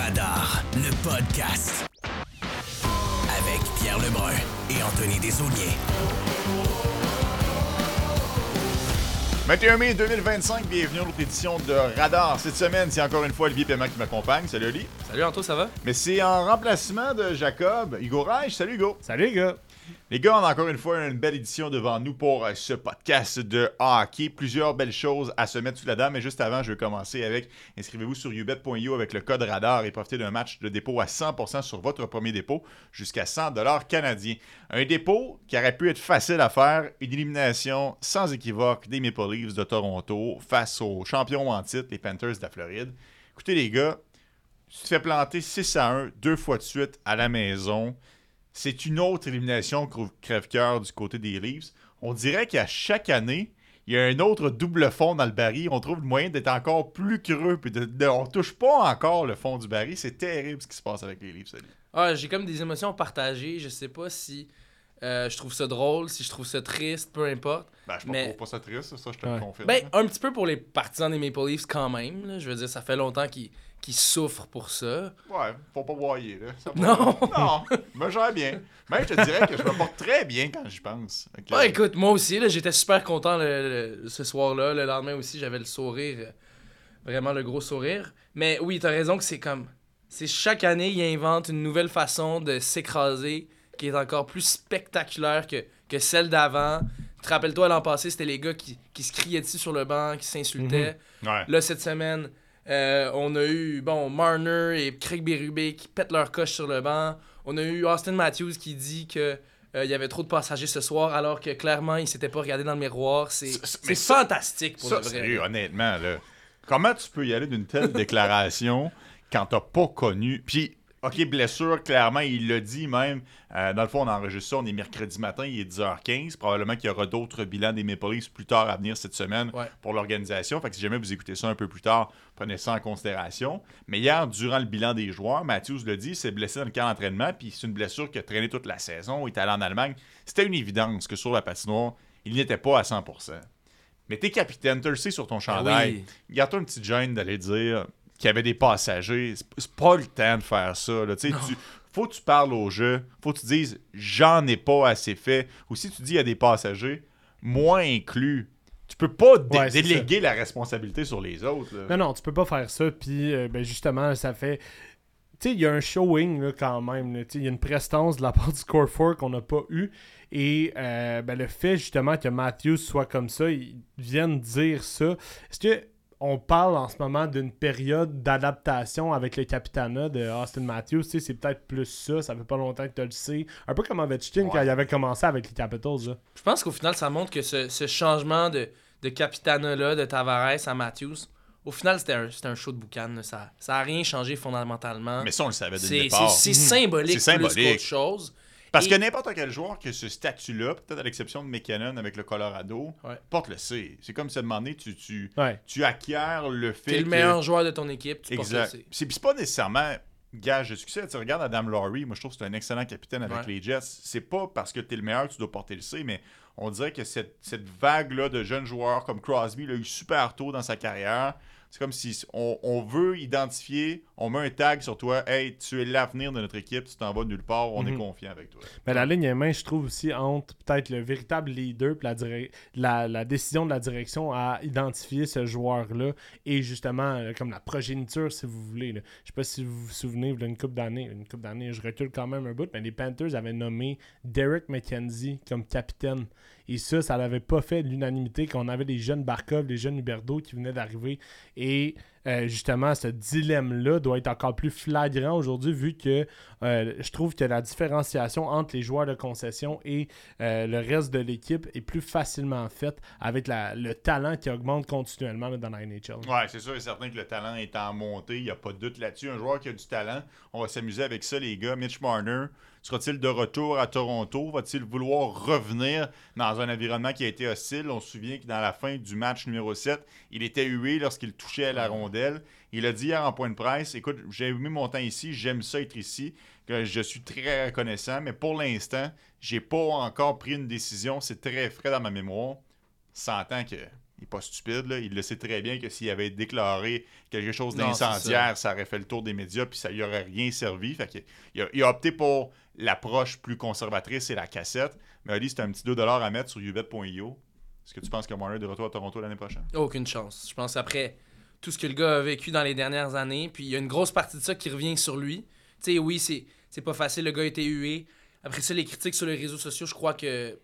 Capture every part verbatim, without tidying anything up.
Radar, le podcast. Avec Pierre Lebrun et Anthony Desaulniers. vingt et un mai deux mille vingt-cinq, bienvenue à l'autre édition de Radar. Cette semaine, c'est encore une fois Olivier Paiement qui m'accompagne. Salut Oli. Salut Anto, ça va? Mais c'est en remplacement de Jacob, Hugo Reich. Salut Hugo. Salut les gars. Les gars, on a encore une fois une belle édition devant nous pour ce podcast de hockey. Plusieurs belles choses à se mettre sous la dent, mais juste avant, je vais commencer avec inscrivez-vous sur ubet point io avec le code Radar et profitez d'un match de dépôt à cent pour cent sur votre premier dépôt jusqu'à cent dollars canadiens. Un dépôt qui aurait pu être facile à faire, une élimination sans équivoque des Maple Leafs de Toronto face aux champions en titre, les Panthers de la Floride. Écoutez les gars, tu te fais planter six à un deux fois de suite à la maison. C'est une autre élimination crève-cœur du côté des Leafs. On dirait qu'à chaque année, il y a un autre double fond dans le baril. On trouve le moyen d'être encore plus creux. Puis de, de, on touche pas encore le fond du baril. C'est terrible ce qui se passe avec les Leafs. Ah, j'ai comme des émotions partagées. Je sais pas si euh, je trouve ça drôle, si je trouve ça triste, peu importe. Ben, je ne mais... trouve pas ça triste, ça, je te ouais. le confirme. Ben, un petit peu pour les partisans des Maple Leafs quand même. Là. Je veux dire, ça fait longtemps qu'ils, qu'ils souffrent pour ça. Ouais, faut pas broyer, là. Ça non! Non, je me gère bien. Même, je te dirais que je me porte très bien quand j'y pense. Okay. Ouais, écoute, moi aussi, là, j'étais super content le, le, ce soir-là. Le lendemain aussi, j'avais le sourire. Vraiment le gros sourire. Mais oui, t'as raison que c'est comme... C'est chaque année, ils inventent une nouvelle façon de s'écraser qui est encore plus spectaculaire que, que celle d'avant. Tu te rappelles-toi, l'an passé, c'était les gars qui, qui se criaient dessus sur le banc, qui s'insultaient. Mm-hmm. Ouais. Là, cette semaine, euh, on a eu bon Marner et Craig Berube qui pètent leur coche sur le banc. On a eu Austin Matthews qui dit que euh, il y avait trop de passagers ce soir, alors que clairement, il s'était pas regardé dans le miroir. C'est, c'est, c'est ça, fantastique pour ça, le vrai. Sérieux, honnêtement, là. Comment tu peux y aller d'une telle déclaration quand t'as pas connu... Puis, OK, blessure, clairement, il l'a dit même. Euh, dans le fond, on enregistre ça, on est mercredi matin, il est dix heures quinze. Probablement qu'il y aura d'autres bilans des Maple Leafs plus tard à venir cette semaine ouais. pour l'organisation. Fait que si jamais vous écoutez ça un peu plus tard, prenez ça en considération. Mais hier, durant le bilan des joueurs, Matthews l'a dit, il s'est blessé dans le camp d'entraînement, puis c'est une blessure qui a traîné toute la saison. Il est allé en Allemagne. C'était une évidence que sur la patinoire, il n'était pas à cent pour cent. Mais t'es capitaine, tu le sais sur ton chandail. Oui. Garde-toi une petite gêne d'aller dire qu'il y avait des passagers. C'est, c'est pas le temps de faire ça. Là. Tu, faut que tu parles au jeu. Faut que tu dises « j'en ai pas assez fait ». Ou si tu dis « il y a des passagers », moi inclus. Tu peux pas dé- ouais, déléguer ça. la responsabilité sur les autres. Là. Non, non, tu peux pas faire ça. Puis, euh, ben justement, ça fait... Tu sais, il y a un showing là, quand même. Il y a une prestance de la part du Core four qu'on n'a pas eu. Et euh, ben, le fait justement que Matthews soit comme ça, ils viennent dire ça. Est-ce que on parle en ce moment d'une période d'adaptation avec le Capitana de Austin Matthews? Tu sais, c'est peut-être plus ça. Ça fait pas longtemps que tu le sais. Un peu comme Ovechkin ouais. quand il avait commencé avec les Capitals. Là. Je pense qu'au final, ça montre que ce, ce changement de, de Capitana-là, de Tavares à Matthews, au final, c'était un, c'était un show de boucan. Là. Ça n'a rien changé fondamentalement. Mais ça, on le savait dès c'est, le départ. C'est, c'est symbolique, c'est symbolique plus qu'autre chose. Parce Et... que n'importe quel joueur qui a ce statut-là, peut-être à l'exception de McKinnon avec le Colorado, ouais. porte le C. C'est comme si à un moment donné, tu, tu, ouais. tu acquiers le fait T'es que... le meilleur joueur de ton équipe, tu exact. portes le C. C'est, c'est pas nécessairement gage de succès. Tu regardes Adam Lowry, moi je trouve que c'est un excellent capitaine avec ouais. les Jets. C'est pas parce que t'es le meilleur que tu dois porter le C, mais on dirait que cette, cette vague-là de jeunes joueurs comme Crosby l'a eu super tôt dans sa carrière. C'est comme si on, on veut identifier, on met un tag sur toi, hey, tu es l'avenir de notre équipe, tu t'en vas nulle part, on mm-hmm. est confiant avec toi. Mais la ligne est mince, je trouve aussi, entre peut-être le véritable leader et la, dire- la, la décision de la direction à identifier ce joueur-là et justement, euh, comme la progéniture, si vous voulez. Là. Je sais pas si vous vous souvenez, il y a une couple d'années, une couple d'années, je recule quand même un bout, mais les Panthers avaient nommé Derek McKenzie comme capitaine. Et ça, ça n'avait pas fait l'unanimité qu'on avait des jeunes Barkov, des jeunes Huberdeau qui venaient d'arriver. Et euh, justement, ce dilemme-là doit être encore plus flagrant aujourd'hui vu que euh, je trouve que la différenciation entre les joueurs de concession et euh, le reste de l'équipe est plus facilement faite avec la, le talent qui augmente continuellement là, dans la N H L. Ouais, c'est sûr et certain que le talent est en montée. Il n'y a pas de doute là-dessus. Un joueur qui a du talent, on va s'amuser avec ça, les gars. Mitch Marner, sera-t-il de retour à Toronto? Va-t-il vouloir revenir dans un environnement qui a été hostile? On se souvient que dans la fin du match numéro sept, il était hué lorsqu'il touchait à la rondelle. Il a dit hier en point de presse, écoute, j'ai mis mon temps ici, j'aime ça être ici, que je suis très reconnaissant, mais pour l'instant, j'ai pas encore pris une décision. C'est très frais dans ma mémoire. S'entend que il n'est pas stupide, là. Il le sait très bien que s'il avait déclaré quelque chose Non, d'incendiaire, ça. ça aurait fait le tour des médias puis ça lui aurait rien servi. Fait que, il, a, il a opté pour l'approche plus conservatrice et la cassette. Mais Ali, c'est un petit deux dollars à mettre sur ubet point io. Est-ce que tu penses que Marner est de retour à Toronto l'année prochaine? Aucune chance. Je pense après tout ce que le gars a vécu dans les dernières années, puis il y a une grosse partie de ça qui revient sur lui. Tu sais, oui, c'est, c'est pas facile, le gars a été hué. Après ça, les critiques sur les réseaux sociaux, je crois que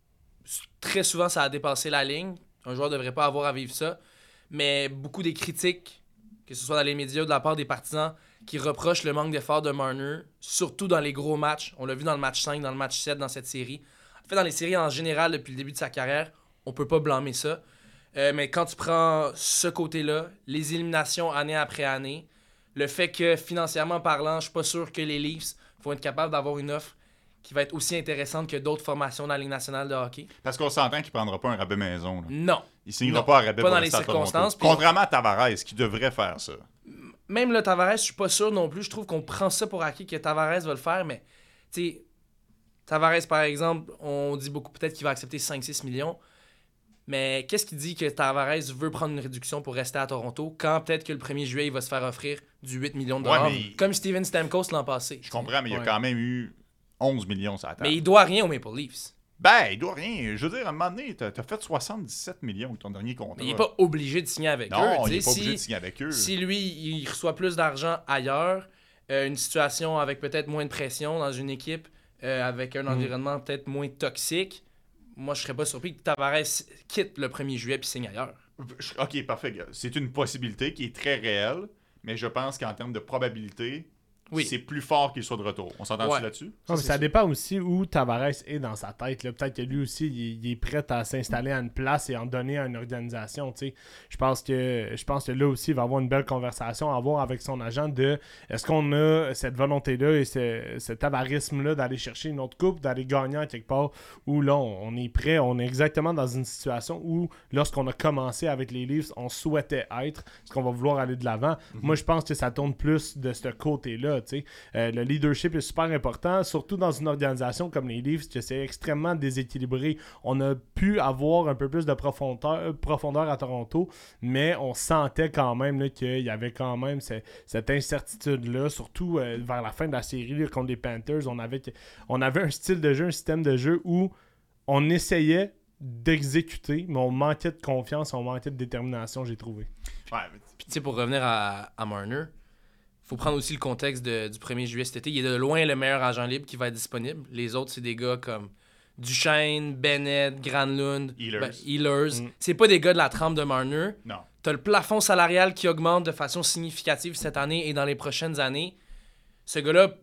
très souvent, ça a dépassé la ligne. Un joueur devrait pas avoir à vivre ça. Mais beaucoup des critiques, que ce soit dans les médias ou de la part des partisans, qui reprochent le manque d'effort de Marner, surtout dans les gros matchs. On l'a vu dans le match cinq, dans le match sept, dans cette série. En fait, dans les séries en général, depuis le début de sa carrière, on peut pas blâmer ça. Euh, mais quand tu prends ce côté-là, les éliminations année après année, le fait que financièrement parlant, je suis pas sûr que les Leafs vont être capables d'avoir une offre qui va être aussi intéressante que d'autres formations dans la Ligue nationale de hockey. Parce qu'on s'entend qu'il ne prendra pas un rabais maison. Là. Non. Il ne signera Non. pas un rabais Pas pour dans rester les à Toronto. circonstances, puis- Contrairement à Tavares, qui devrait faire ça. Même le Tavares, je suis pas sûr non plus. Je trouve qu'on prend ça pour acquis que Tavares va le faire, mais tu sais, Tavares, par exemple, on dit beaucoup peut-être qu'il va accepter cinq six millions. Mais qu'est-ce qui dit que Tavares veut prendre une réduction pour rester à Toronto quand peut-être que le premier juillet, il va se faire offrir du huit millions de Ouais, dollars, mais- comme Steven Stamkos l'an passé. Je comprends, mais il y a Ouais. quand même eu onze millions sur la table. Mais il doit rien aux Maple Leafs. Ben, il doit rien. Je veux dire, à un moment donné, t'as as fait soixante-dix-sept millions avec ton dernier contrat. Mais il n'est pas obligé de signer avec eux. Non, tu il n'est sais, pas si- obligé de signer avec eux. Si lui, il reçoit plus d'argent ailleurs, euh, une situation avec peut-être moins de pression dans une équipe, euh, avec un environnement peut-être moins toxique, moi, je serais pas surpris que Tavares quitte le premier juillet puis signe ailleurs. Je- Ok, parfait, gars. C'est une possibilité qui est très réelle, mais je pense qu'en termes de probabilité, Oui. c'est plus fort qu'il soit de retour. On s'entend Ouais. là-dessus? Non, mais c'est ça sûr. dépend aussi où Tavares est dans sa tête. là. Peut-être que lui aussi, il, il est prêt à s'installer à une place et en donner à une organisation. tu sais. Je pense que je pense que là aussi, il va avoir une belle conversation à avoir avec son agent de est-ce qu'on a cette volonté-là et ce, cet avarisme-là d'aller chercher une autre coupe, d'aller gagner à quelque part, où là, on, on est prêt, on est exactement dans une situation où, lorsqu'on a commencé avec les Leafs, on souhaitait être, est-ce qu'on va vouloir aller de l'avant. Moi, je pense que ça tourne plus de ce côté-là. tu sais. Euh, le leadership est super important, surtout dans une organisation comme les Leafs, que c'est extrêmement déséquilibré. On a pu avoir un peu plus de profondeur, profondeur à Toronto, mais on sentait quand même là, qu'il y avait quand même ce- cette incertitude-là, surtout euh, vers la fin de la série là, contre les Panthers. On avait, on avait un style de jeu, un système de jeu où on essayait d'exécuter, mais on manquait de confiance, on manquait de détermination, j'ai trouvé. Ouais, mais Puis tu sais, pour revenir à, à Marner, faut prendre aussi le contexte de- du premier juillet cet été. Il est de loin le meilleur agent libre qui va être disponible. Les autres, c'est des gars comme Duchesne, Bennett, Granlund, Ehlers. ben, Ehlers. Mm. C'est pas des gars de la trempe de Marner. non. T'as le plafond salarial qui augmente de façon significative cette année et dans les prochaines années. Ce gars-là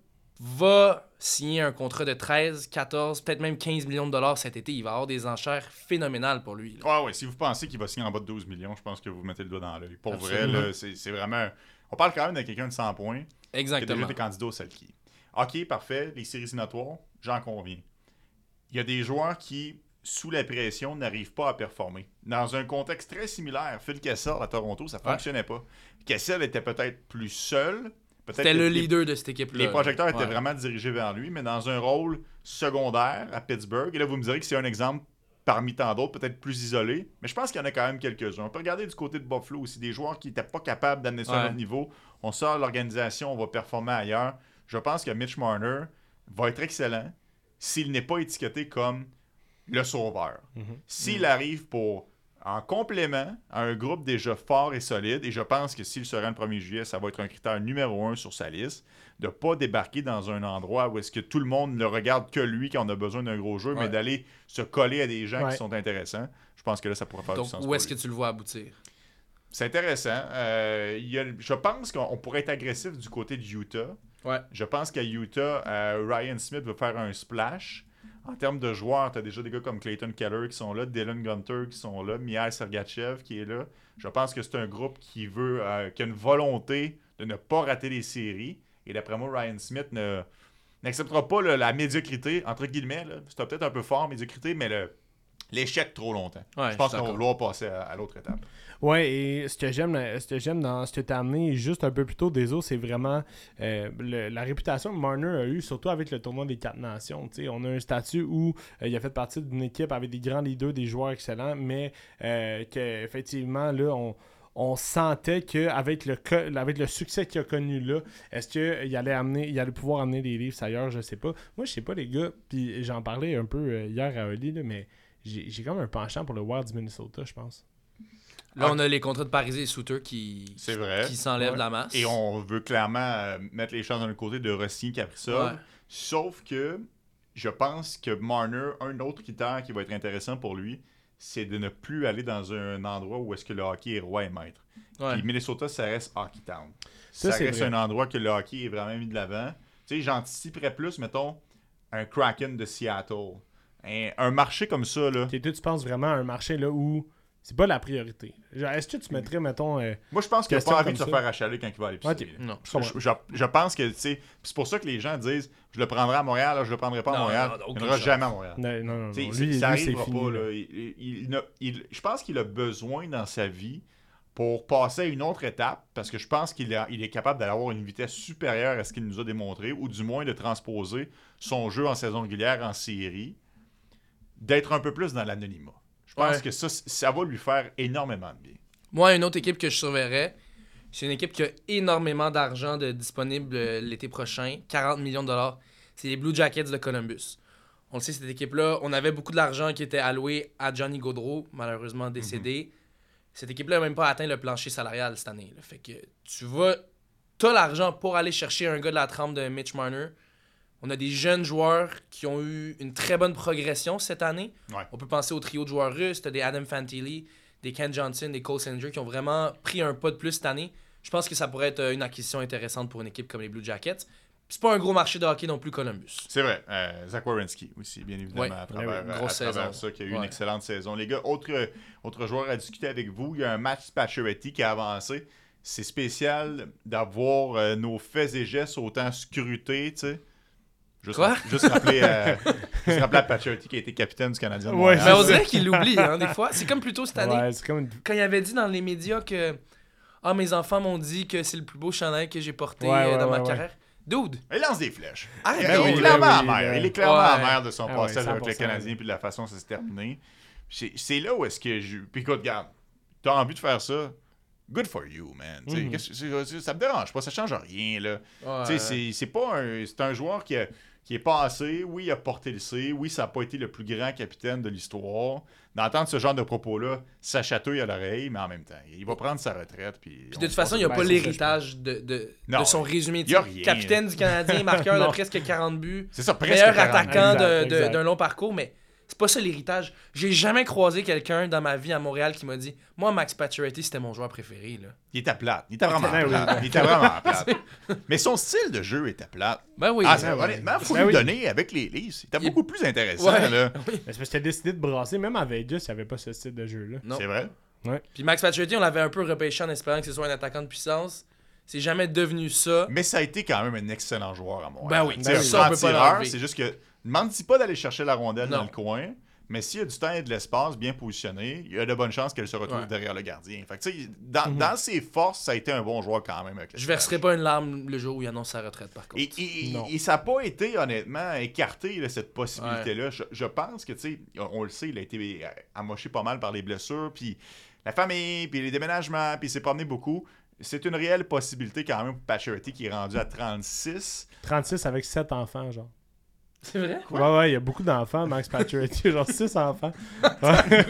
va signer un contrat de treize, quatorze, peut-être même quinze millions de dollars cet été. Il va avoir des enchères phénoménales pour lui. là. Ouais, ouais, si vous pensez qu'il va signer en bas de douze millions, je pense que vous mettez le doigt dans l'œil. Pour Absolument. vrai, là, c'est c'est vraiment... On parle quand même de quelqu'un de cent points qui a Exactement. déjà été candidat au Selkie. OK, parfait. Les séries éliminatoires, j'en conviens. Il y a des joueurs qui, sous la pression, n'arrivent pas à performer. Dans un contexte très similaire, Phil Kessel à Toronto, ça Ouais. fonctionnait pas. Kessel était peut-être plus seul. Peut-être C'était que le les- leader de cette équipe-là. Les projecteurs étaient Ouais. vraiment dirigés vers lui, mais dans un rôle secondaire à Pittsburgh. Et là, vous me direz que c'est un exemple parmi tant d'autres, peut-être plus isolé, mais je pense qu'il y en a quand même quelques-uns. On peut regarder du côté de Buffalo aussi, des joueurs qui n'étaient pas capables d'amener ça à Ouais. un autre niveau. On sort de l'organisation, on va performer ailleurs. Je pense que Mitch Marner va être excellent s'il n'est pas étiqueté comme le sauveur. S'il arrive pour en complément à un groupe déjà fort et solide, et je pense que s'il sera le premier juillet, ça va être un critère numéro un sur sa liste, de ne pas débarquer dans un endroit où est-ce que tout le monde ne regarde que lui quand on a besoin d'un gros jeu, Ouais. mais d'aller se coller à des gens Ouais. qui sont intéressants. Je pense que là, ça pourrait faire Donc, du sens. où pour est-ce lui. que tu le vois aboutir? C'est intéressant. Euh, il y a- je pense qu'on on pourrait être agressif du côté de Utah. Ouais. Je pense qu'à Utah, euh, Ryan Smith veut faire un splash. En termes de joueurs, tu as déjà des gars comme Clayton Keller qui sont là, Dylan Gunter qui sont là, Mikhail Sergachev qui est là. Je pense que c'est un groupe qui veut, euh, qui a une volonté de ne pas rater les séries. Et d'après moi, Ryan Smith ne, n'acceptera pas là, la médiocrité, entre guillemets. là. C'est peut-être un peu fort, médiocrité, mais le, l'échec trop longtemps. Ouais, je pense je suis qu'on va d'accord. vouloir passer à, à l'autre étape. Ouais, et ce que j'aime, ce que j'aime dans ce que tu as amené juste un peu plus tôt des autres, c'est vraiment euh, le- la réputation que Marner a eue, surtout avec le tournoi des quatre nations. T'sais, on a un statut où euh, il a fait partie d'une équipe avec des grands leaders, des joueurs excellents, mais euh, qu'effectivement, là, on. On sentait qu'avec le, co- avec le succès qu'il a connu là, est-ce qu'il allait amener, il allait pouvoir amener des livres ailleurs, je sais pas. Moi, je sais pas, les gars, puis j'en parlais un peu euh, hier à Oli, là, mais j'ai, j'ai comme un penchant pour le Wild du Minnesota, je pense. Là, Ah. on a les contrats de Paris et Souter qui, C'est vrai. qui s'enlèvent Ouais. de la masse. Et on veut clairement euh, mettre les chances d'un côté de Rossi qui a pris ça. Ouais. Sauf que je pense que Marner, un autre critère qui va être intéressant pour lui, c'est de ne plus aller dans un endroit où est-ce que le hockey est roi et maître. Ouais. Puis Minnesota, ça reste Hockey Town. Ça, Ça, c'est reste vrai. un endroit que le hockey est vraiment mis de l'avant. Tu sais, j'anticiperais plus, mettons, un Kraken de Seattle. Un, un marché comme ça, là. Et toi, tu penses vraiment à un marché là où c'est pas la priorité. Genre, est-ce que tu mettrais, mettons. euh, Moi, je pense qu'il n'a Question pas envie de se comme ça. faire achaler quand il va à l'épicerie. Ok. là. Non. je comprends. Je, je- je pense que, tu sais, c'est pour ça que les gens disent je le prendrai à Montréal, là, je le prendrai pas à Non, Montréal. non, non, il aucune ne viendra chance. jamais à Montréal. Non, non, non. T'sais, non. c'est- Lui, ça lui, c'est arrivera fini. pas. là. Là. Il- il- il n'a- il- je pense qu'il a besoin dans sa vie pour passer à une autre étape, parce que je pense qu'il a- il est capable d'avoir une vitesse supérieure à ce qu'il nous a démontré, ou du moins de transposer son jeu en saison régulière en série, d'être un peu plus dans l'anonymat. Je pense Ouais. que ça, ça va lui faire énormément de bien. Moi, une autre équipe que je surveillerais, c'est une équipe qui a énormément d'argent de disponible euh, l'été prochain, quarante millions de dollars. C'est les Blue Jackets de Columbus. On le sait, cette équipe-là, on avait beaucoup d'argent qui était alloué à Johnny Gaudreau, malheureusement décédé. Cette équipe-là n'a même pas atteint le plancher salarial cette année. Là. Fait que tu vas... T'as l'argent pour aller chercher un gars de la trempe de Mitch Marner. On a des jeunes joueurs qui ont eu une très bonne progression cette année. Ouais. On peut penser au trio de joueurs russes. T'as des Adam Fantilli, des Ken Johnson, des Cole Sanger qui ont vraiment pris un pas de plus cette année. Je pense que ça pourrait être une acquisition intéressante pour une équipe comme les Blue Jackets. C'est pas un gros marché de hockey non plus, Columbus. C'est vrai. Euh, Zach Werenski aussi, bien évidemment, Ouais. à travers, Ouais, à grosse travers saison. ça, qui a eu une Ouais. excellente saison. Les gars, autre, autre joueur à discuter avec vous, il y a un match Pacioretty qui a avancé. C'est spécial d'avoir euh, nos faits et gestes autant scrutés, tu sais. Juste, Quoi? juste rappeler, euh, juste rappeler à Pacioretty qui a été capitaine du Canadien de Ouais, Montréal. Mais on c'est ça. dirait qu'il l'oublie, hein, des fois. C'est comme plus tôt cette année. Ouais, c'est comme une. Quand il avait dit dans les médias que ah, mes enfants m'ont dit que c'est le plus beau chandail que j'ai porté Ouais, euh, ouais, dans ma ouais, ouais. carrière. Dude! Il lance des flèches. Arrête il, donc, est oui, clairement ben oui, amer. ben- Il est clairement Ouais. amer de son Ah passage ouais, avec le cent pour cent. Canadien puis de la façon que ça s'est terminé. C'est c'est là où est-ce que je... Puis écoute, regarde, t'as envie de faire ça, good for you, man. Tu sais, Mhm. qu'est-ce que c'est- c'est- ça me dérange pas, ça change rien, là. Ouais. Tu sais, c'est- c'est pas un... C'est un joueur qui, a- qui est passé, oui, il a porté le C, oui, ça n'a pas été le plus grand capitaine de l'histoire. D'entendre ce genre de propos-là, ça chatouille à l'oreille, mais en même temps, il va prendre sa retraite. Puis Puis on de toute va façon, il se n'y a battre. pas Ben, c'est ça, l'héritage de, de, Non, de son résumé. y a Tu sais, rien. Capitaine du Canadien, marqueur de Non. presque quarante buts, C'est ça, presque meilleur quarante. attaquant de- Exact, de- exact. d'un long parcours, mais c'est pas ça l'héritage. J'ai jamais croisé quelqu'un dans ma vie à Montréal qui m'a dit moi, Max Pacioretty, c'était mon joueur préféré. Là. Il était plate. Il était vraiment Ben oui. plate. Il était vraiment plate. Mais son style de jeu était plate. Ben oui. Ah, ben ça, oui. honnêtement, il faut Ben lui oui. donner avec les Leafs. C'était Il- beaucoup plus intéressant. Ouais. Là. oui. Mais c'est parce que t'as décidé de brasser, même à Vegas, il n'y avait pas ce style de jeu-là. Non. C'est vrai. Puis Max Pacioretty, on l'avait un peu repêché en espérant que ce soit un attaquant de puissance. C'est jamais devenu ça. Mais ça a été quand même un excellent joueur à Montréal. Ben oui, Tu sais, ben un oui. ça, on grand peut pas tireur, l'enlever. c'est juste que demande-y pas d'aller chercher la rondelle dans Non. le coin, mais s'il y a du temps et de l'espace bien positionné, il y a de bonnes chances qu'elle se retrouve Ouais. derrière le gardien. Fait que, tu sais, dans, Mhm. dans ses forces, ça a été un bon joueur quand même. Avec le Je verserai pas une larme le jour où il annonce sa retraite, par contre. Et, et- Non. et ça n'a pas été, honnêtement, écarté, là, cette possibilité-là. Je, je pense que, tu sais, on, on le sait, il a été amoché pas mal par les blessures, puis la famille, puis les déménagements, puis il s'est promené beaucoup. C'est une réelle possibilité quand même pour Pacioretty qui est rendu à trente-six. trente-six avec sept enfants, genre. C'est vrai? Ouais, ouais, il y a beaucoup d'enfants, Max Pacioretty, genre six enfants. Ouais,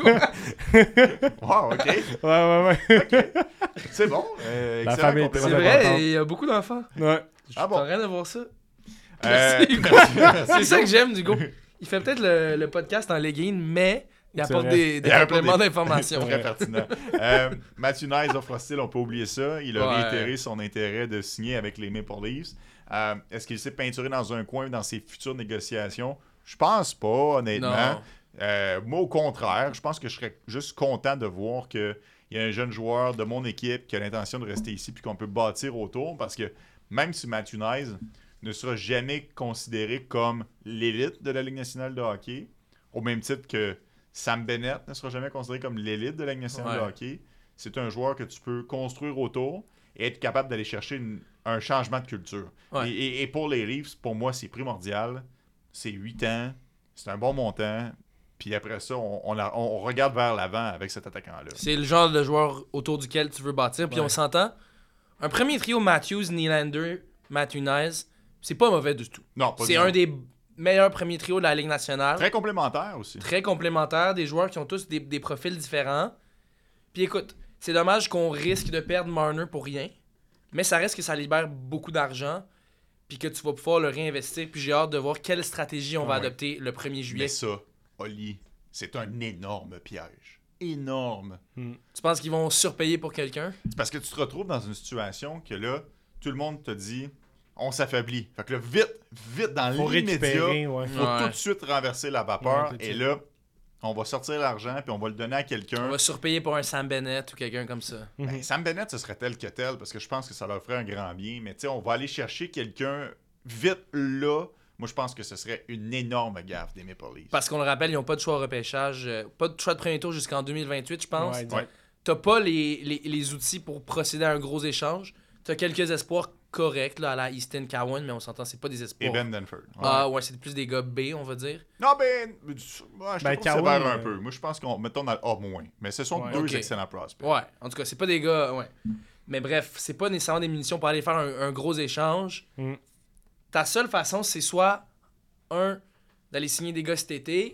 Wow, OK. ouais, ouais. C'est bon. Euh, La excellent famille est complément. C'est très vrai, importante. il y a beaucoup d'enfants. Ouais. Je Ah suis bon? en train de voir ça. Euh, Merci, Hugo. C'est ça que j'aime du go. Il fait peut-être le, le podcast en legging, mais il C'est apporte vrai. des, des Il apporte compléments des- d'information. Très pertinent. Euh, Matthew Nice offre hostile, on peut oublier ça. Il a Ouais. réitéré son intérêt de signer avec les Maple Leafs. Euh, Est-ce qu'il s'est peinturé dans un coin dans ses futures négociations? Je pense pas, honnêtement. Non. Euh, moi, au contraire, je pense que je serais juste content de voir qu'il y a un jeune joueur de mon équipe qui a l'intention de rester ici puis qu'on peut bâtir autour. Parce que même si Matthew Nice ne sera jamais considéré comme l'élite de la Ligue nationale de hockey, au même titre que Sam Bennett ne sera jamais considéré comme l'élite de la Ligue nationale Ouais. de hockey. C'est un joueur que tu peux construire autour et être capable d'aller chercher une- un changement de culture. Ouais. Et, et- et pour les Leafs, pour moi, c'est primordial. C'est huit ans, c'est un bon montant. Puis après ça, on, on, a- on regarde vers l'avant avec cet attaquant-là. C'est le genre de joueur autour duquel tu veux bâtir. Puis Ouais. on s'entend. Un premier trio Matthews, Nylander, Matthew Nyes, c'est pas mauvais du tout. Non, pas C'est du un tout. des meilleurs premiers trios de la Ligue nationale. Très complémentaire aussi. Très complémentaires, des joueurs qui ont tous des, des profils différents. Puis écoute, c'est dommage qu'on risque de perdre Marner pour rien, mais ça reste que ça libère beaucoup d'argent, puis que tu vas pouvoir le réinvestir. Puis j'ai hâte de voir quelle stratégie on va Ouais. adopter le premier juillet. Mais ça, Oli, c'est un énorme piège. Énorme. Tu penses qu'ils vont surpayer pour quelqu'un? C'est parce que tu te retrouves dans une situation que là, tout le monde te dit on s'affaiblit. Fait que là, vite, vite, dans Faut l'immédiat, récupérer, il ouais. faut Ouais. tout de suite renverser la vapeur. Ouais, tout de et suite. là, on va sortir l'argent puis on va le donner à quelqu'un. On va surpayer pour un Sam Bennett ou quelqu'un comme ça. Ben, Sam Bennett, ce serait tel que tel, parce que je pense que ça leur ferait un grand bien. Mais tu sais, on va aller chercher quelqu'un vite là. Moi, je pense que ce serait une énorme gaffe des Maple Leafs. Parce qu'on le rappelle, ils n'ont pas de choix au repêchage, euh, pas de choix de premier tour jusqu'en deux mille vingt-huit, je pense. Ouais, exact. T'as pas les, les, les outils pour procéder à un gros échange. T'as quelques espoirs corrects là, à la Easton Cowan, mais on s'entend, c'est pas des espoirs. Et Ben Denford. Ouais. Ah ouais, c'est plus des gars B, on va dire. Non, ben, ouais, je Ben, te trouve Cowan, sévère un euh, peu. Moi, je pense qu'on mettons dans le A moins. Mais ce sont Ouais. deux Ok. excellents prospects. Ouais, en tout cas, c'est pas des gars. Ouais. Mais bref, c'est pas nécessairement des munitions pour aller faire un, un gros échange. Mm. Ta seule façon, c'est soit, un, d'aller signer des gars cet été,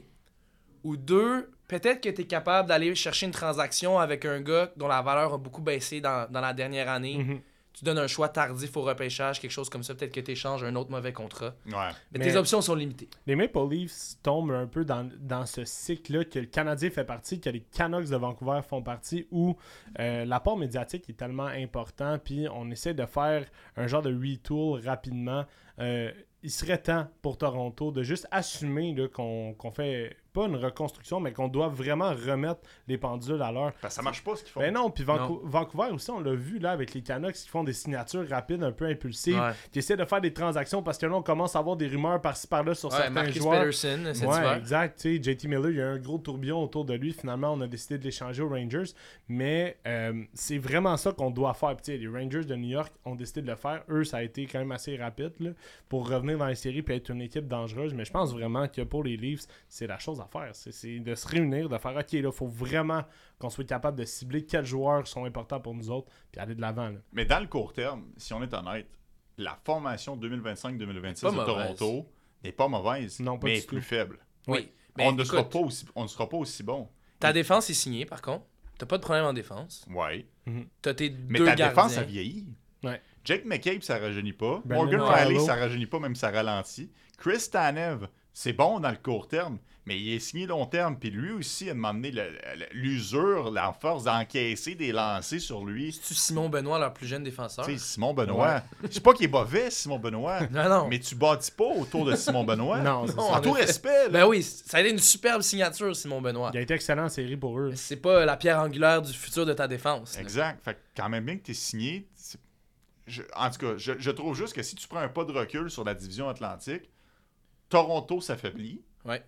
ou deux, peut-être que tu es capable d'aller chercher une transaction avec un gars dont la valeur a beaucoup baissé dans, dans la dernière année. Mhm. Tu donnes un choix tardif au repêchage, quelque chose comme ça, peut-être que tu échanges un autre mauvais contrat. Ouais. Mais, Mais- tes options sont limitées. Les Maple Leafs tombent un peu dans, dans ce cycle-là que le Canadien fait partie, que les Canucks de Vancouver font partie, où euh, l'apport médiatique est tellement important, puis on essaie de faire un genre de retool rapidement. Euh, il serait temps pour Toronto de juste assumer là, qu'on qu'on fait pas une reconstruction, mais qu'on doit vraiment remettre les pendules à l'heure. Parce que ça marche pas ce qu'ils font. Ben non, puis Vancou- Vancouver aussi, on l'a vu là avec les Canucks qui font des signatures rapides, un peu impulsives, Ouais. qui essaient de faire des transactions parce que là, on commence à avoir des rumeurs par-ci par-là sur Ouais, certains Marcus joueurs. Peterson, cet Ouais, hiver. exact. Tu sais, J T Miller, il y a un gros tourbillon autour de lui. Finalement, on a décidé de l'échanger aux Rangers. Mais euh, c'est vraiment ça qu'on doit faire. Puis, tu sais, les Rangers de New York ont décidé de le faire. Eux, ça a été quand même assez rapide là, pour revenir dans les séries et être une équipe dangereuse. Mais je pense vraiment que pour les Leafs, c'est la chose à faire. C'est, c'est de se réunir, de faire OK, là, il faut vraiment qu'on soit capable de cibler quels joueurs sont importants pour nous autres puis aller de l'avant. Là. Mais dans le court terme, si on est honnête, la formation deux mille vingt-cinq deux mille vingt-six Pas de mauvaise. Toronto n'est pas mauvaise, Non, pas mais du est plus tout. faible. Oui. on, Ben, ne sera écoute, pas aussi, on ne sera pas aussi bon. ta défense est signée, par contre. T'as pas de problème en défense. Ouais. T'as tes Mais deux ta gardiens. défense a vieilli. Ouais. Jake McCabe, ça rajeunit pas. Brandon Morgan Carlo. Riley, ça rajeunit pas, même ça ralentit. Chris Tanev, c'est bon dans le court terme, mais il est signé long terme. Puis lui aussi, à un moment donné, le- le- l'usure, la force d'encaisser des lancers sur lui. C'est-tu Simon Benoît, leur plus jeune défenseur? Tu sais, Simon Benoît. Je sais pas qu'il est mauvais, Simon Benoît. Non, non. Mais tu bâtis pas autour de Simon Benoît. Non, c'est Non, ça. En tout en effet. respect, là. Ben oui, ça a été une superbe signature, Simon Benoît. Il a été excellent en série pour eux. C'est pas la pierre angulaire du futur de ta défense. là. Exact. Fait que quand même bien que tu es signé. c'est- je- en tout cas, je, je trouve juste que si tu prends un pas de recul sur la division Atlantique, Toronto s'affaiblit. Ouais,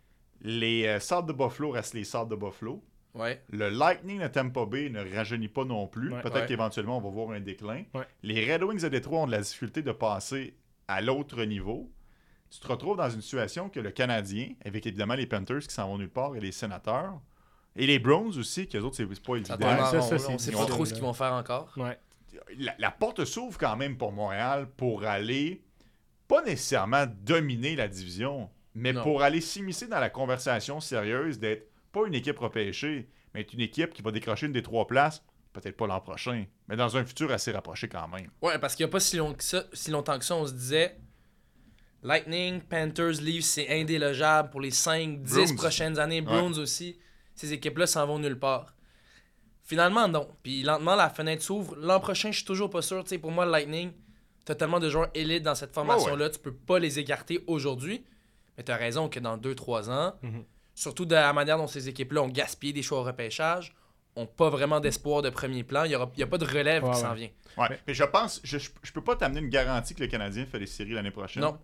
Les euh, Sables de Buffalo restent les Sables de Buffalo. ouais. Le Lightning de Tampa Bay ne rajeunit pas non plus. Ouais. Peut-être Ouais. qu'éventuellement, on va voir un déclin. Ouais. Les Red Wings de Détroit ont de la difficulté de passer à l'autre niveau. Tu te retrouves dans une situation que le Canadien, avec évidemment les Panthers qui s'en vont nulle part et les Sénateurs, et les Browns aussi, qu'eux autres, c'est c'est pas Ça évident. tourne en ça, rond, ça, là. c'est On sait pas difficile, trop ce là. qu'ils vont faire encore. Ouais. La, la porte s'ouvre quand même pour Montréal pour aller, pas nécessairement dominer la division, mais Non. pour aller s'immiscer dans la conversation sérieuse d'être pas une équipe repêchée, mais être une équipe qui va décrocher une des trois places, peut-être pas l'an prochain, mais dans un futur assez rapproché quand même. Ouais, parce qu'il y a pas si, long que ça, si longtemps que ça, on se disait Lightning, Panthers, Leafs, c'est indélogeable pour les cinq dix Bruins. prochaines années. Bruins aussi. Ces équipes-là s'en vont nulle part. Finalement, non. Puis lentement, la fenêtre s'ouvre. L'an prochain, je suis toujours pas sûr. Tu sais, pour moi, le Lightning, t'as tellement de joueurs élites dans cette formation-là, tu peux pas les écarter aujourd'hui. Mais t'as raison que dans deux trois ans, Mhm. surtout de la manière dont ces équipes-là ont gaspillé des choix au repêchage, ont pas vraiment d'espoir de premier plan. Il y aura, il y a pas de relève Ouais, qui ouais. s'en vient. Ouais, mais je pense, je, je peux pas t'amener une garantie que le Canadien fait les séries l'année prochaine. Non.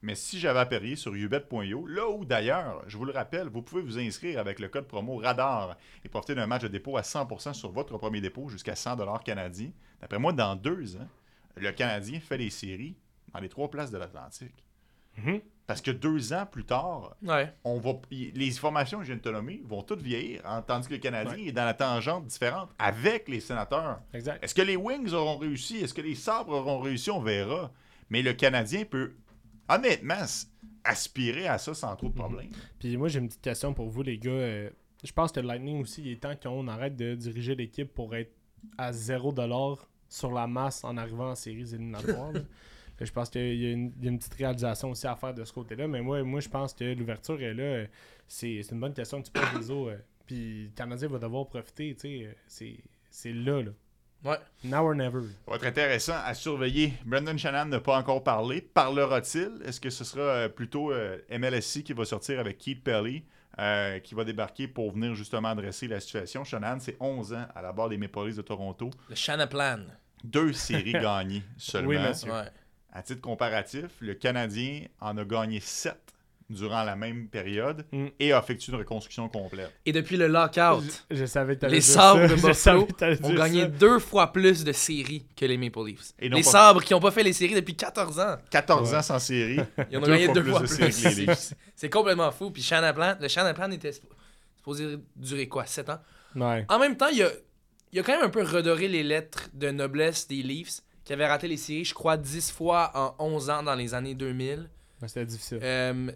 Mais si j'avais à parier sur ubet point io, là où d'ailleurs, je vous le rappelle, vous pouvez vous inscrire avec le code promo RADAR et profiter d'un match de dépôt à cent pour cent sur votre premier dépôt jusqu'à cent dollars canadiens. D'après moi, dans deux ans, le Canadien fait les séries dans les trois places de l'Atlantique. Mm-hmm. Parce que deux ans plus tard, Ouais. on va, les formations que je viens de te nommer vont toutes vieillir, hein, tandis que le Canadien ouais. est dans la tangente différente avec les Sénateurs. Exact. Est-ce que les Wings auront réussi? Est-ce que les Sabres auront réussi? On verra. Mais le Canadien peut, honnêtement, aspirer à ça sans trop de problèmes. Mm-hmm. Puis moi, j'ai une petite question pour vous, les gars. Euh, je pense que le Lightning aussi, il est temps qu'on arrête de diriger l'équipe pour être à zéro dollar sur la masse en arrivant en séries éliminatoires. Je pense qu'il y a, une, il y a une petite réalisation aussi à faire de ce côté-là. Mais moi, moi je pense que l'ouverture est là. C'est, c'est une bonne question que tu poses, les autres. Puis le Canadien va devoir profiter. C'est, c'est là, là. Ouais. Now or never. Ça va être intéressant à surveiller. Brendan Shanahan n'a pas encore parlé. Parlera-t-il? Est-ce que ce sera plutôt euh, M L S C qui va sortir avec Keith Pelly, euh, qui va débarquer pour venir justement adresser la situation? Shanahan, c'est onze ans à la barre des Maple Leafs de Toronto. Le Shanaplan. Deux séries gagnées seulement. Oui, monsieur. Ouais. À titre comparatif, le Canadien en a gagné sept durant la même période mm. et a effectué une reconstruction complète. Et depuis le lockout, je, je savais que les Sabres de Buffalo ont gagné ça. deux fois plus de séries que les Maple Leafs. Les pas... Sabres qui n'ont pas fait les séries depuis quatorze ans. quatorze ouais. ans sans série. Ils en ont gagné deux fois plus. plus. De séries que les Leafs. C'est complètement fou. Puis Shanaplan, le Shanaplan était supposé durer quoi, sept ans? Ouais. En même temps, il a, il a quand même un peu redoré les lettres de noblesse des Leafs qui avaient raté les séries, je crois, dix fois en onze ans dans les années deux mille. Ouais, c'était difficile. Euh,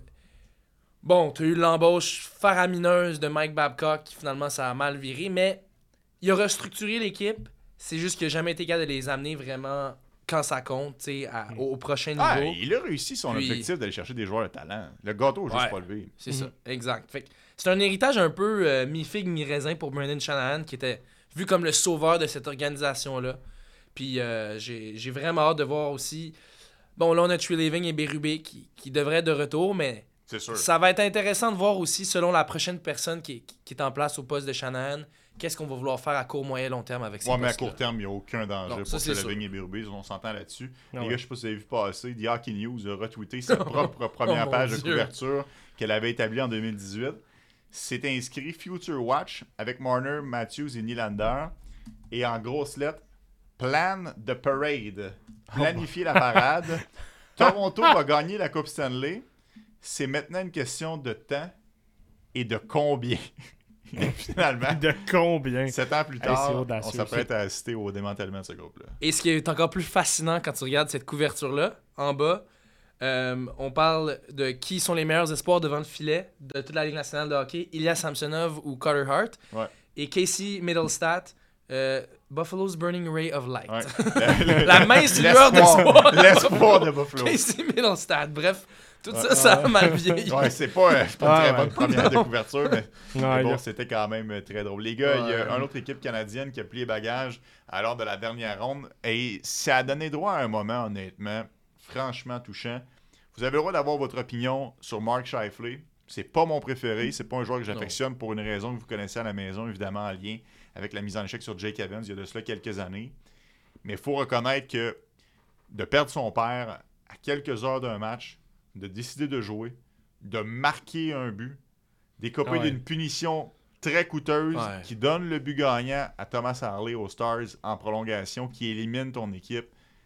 bon, tu as eu l'embauche faramineuse de Mike Babcock, qui finalement, ça a mal viré, mais il a restructuré l'équipe. C'est juste qu'il n'a jamais été capable de les amener vraiment quand ça compte, tu sais, au, au prochain niveau. Ah, il a réussi son Puis... objectif d'aller chercher des joueurs de talent. Le gâteau n'a juste ouais, pas levé. C'est mm-hmm. ça, exact. Fait que c'est un héritage un peu euh, mi-figue, mi-raisin pour Brendan Shanahan, qui était vu comme le sauveur de cette organisation-là. Puis euh, j'ai, j'ai vraiment hâte de voir aussi... Bon, là, on a Treliving et Berube qui, qui devraient être de retour, mais c'est sûr. Ça va être intéressant de voir aussi, selon la prochaine personne qui, qui, qui est en place au poste de Shanahan, qu'est-ce qu'on va vouloir faire à court, moyen, long terme avec ces ouais, mais à postes-là. court terme, il n'y a aucun danger non, pour Treliving et Berube. On s'entend là-dessus. Ah, Les ouais. gars, je ne sais pas si vous avez vu passer, The Hockey News a retweeté sa propre première oh, page de Dieu. couverture qu'elle avait établie en deux mille dix-huit. C'est inscrit Future Watch avec Marner, Matthews et Nylander. Et en grosses lettres, Plan the Parade. Planifier oh. la parade. Toronto va gagner la Coupe Stanley. C'est maintenant une question de temps et de combien. Et finalement, de combien? Sept ans plus tard, hey, on s'apprête à assister au démantèlement de ce groupe-là. Et ce qui est encore plus fascinant quand tu regardes cette couverture-là, en bas, euh, on parle de qui sont les meilleurs espoirs devant le filet de toute la Ligue nationale de hockey, Ilya Samsonov ou Carter Hart. Ouais. Et Casey Middlestat, euh, Buffalo's Burning Ray of Light. Ouais. Le, la mince lueur d'espoir. L'espoir de Buffalo. Casey Middlestat. Bref, tout ouais. ça, ça a mal vieilli. Ouais, c'est pas, euh, pas une ah, très ouais. bonne première de couverture, mais, ouais, mais bon, yeah. c'était quand même très drôle. Les gars, ouais. il y a une autre équipe canadienne qui a plié bagage à l'heure de la dernière ronde et ça a donné droit à un moment, honnêtement, franchement touchant. Vous avez le droit d'avoir votre opinion sur Mark Scheifele. C'est pas mon préféré, c'est pas un joueur que j'affectionne pour une raison que vous connaissez à la maison, évidemment en lien avec la mise en échec sur Jake Evans il y a de cela quelques années. Mais il faut reconnaître que de perdre son père à quelques heures d'un match, de décider de jouer, de marquer un but, d'écoper ouais. d'une punition très coûteuse ouais. qui donne le but gagnant à Thomas Harley aux Stars en prolongation, qui élimine ton équipe.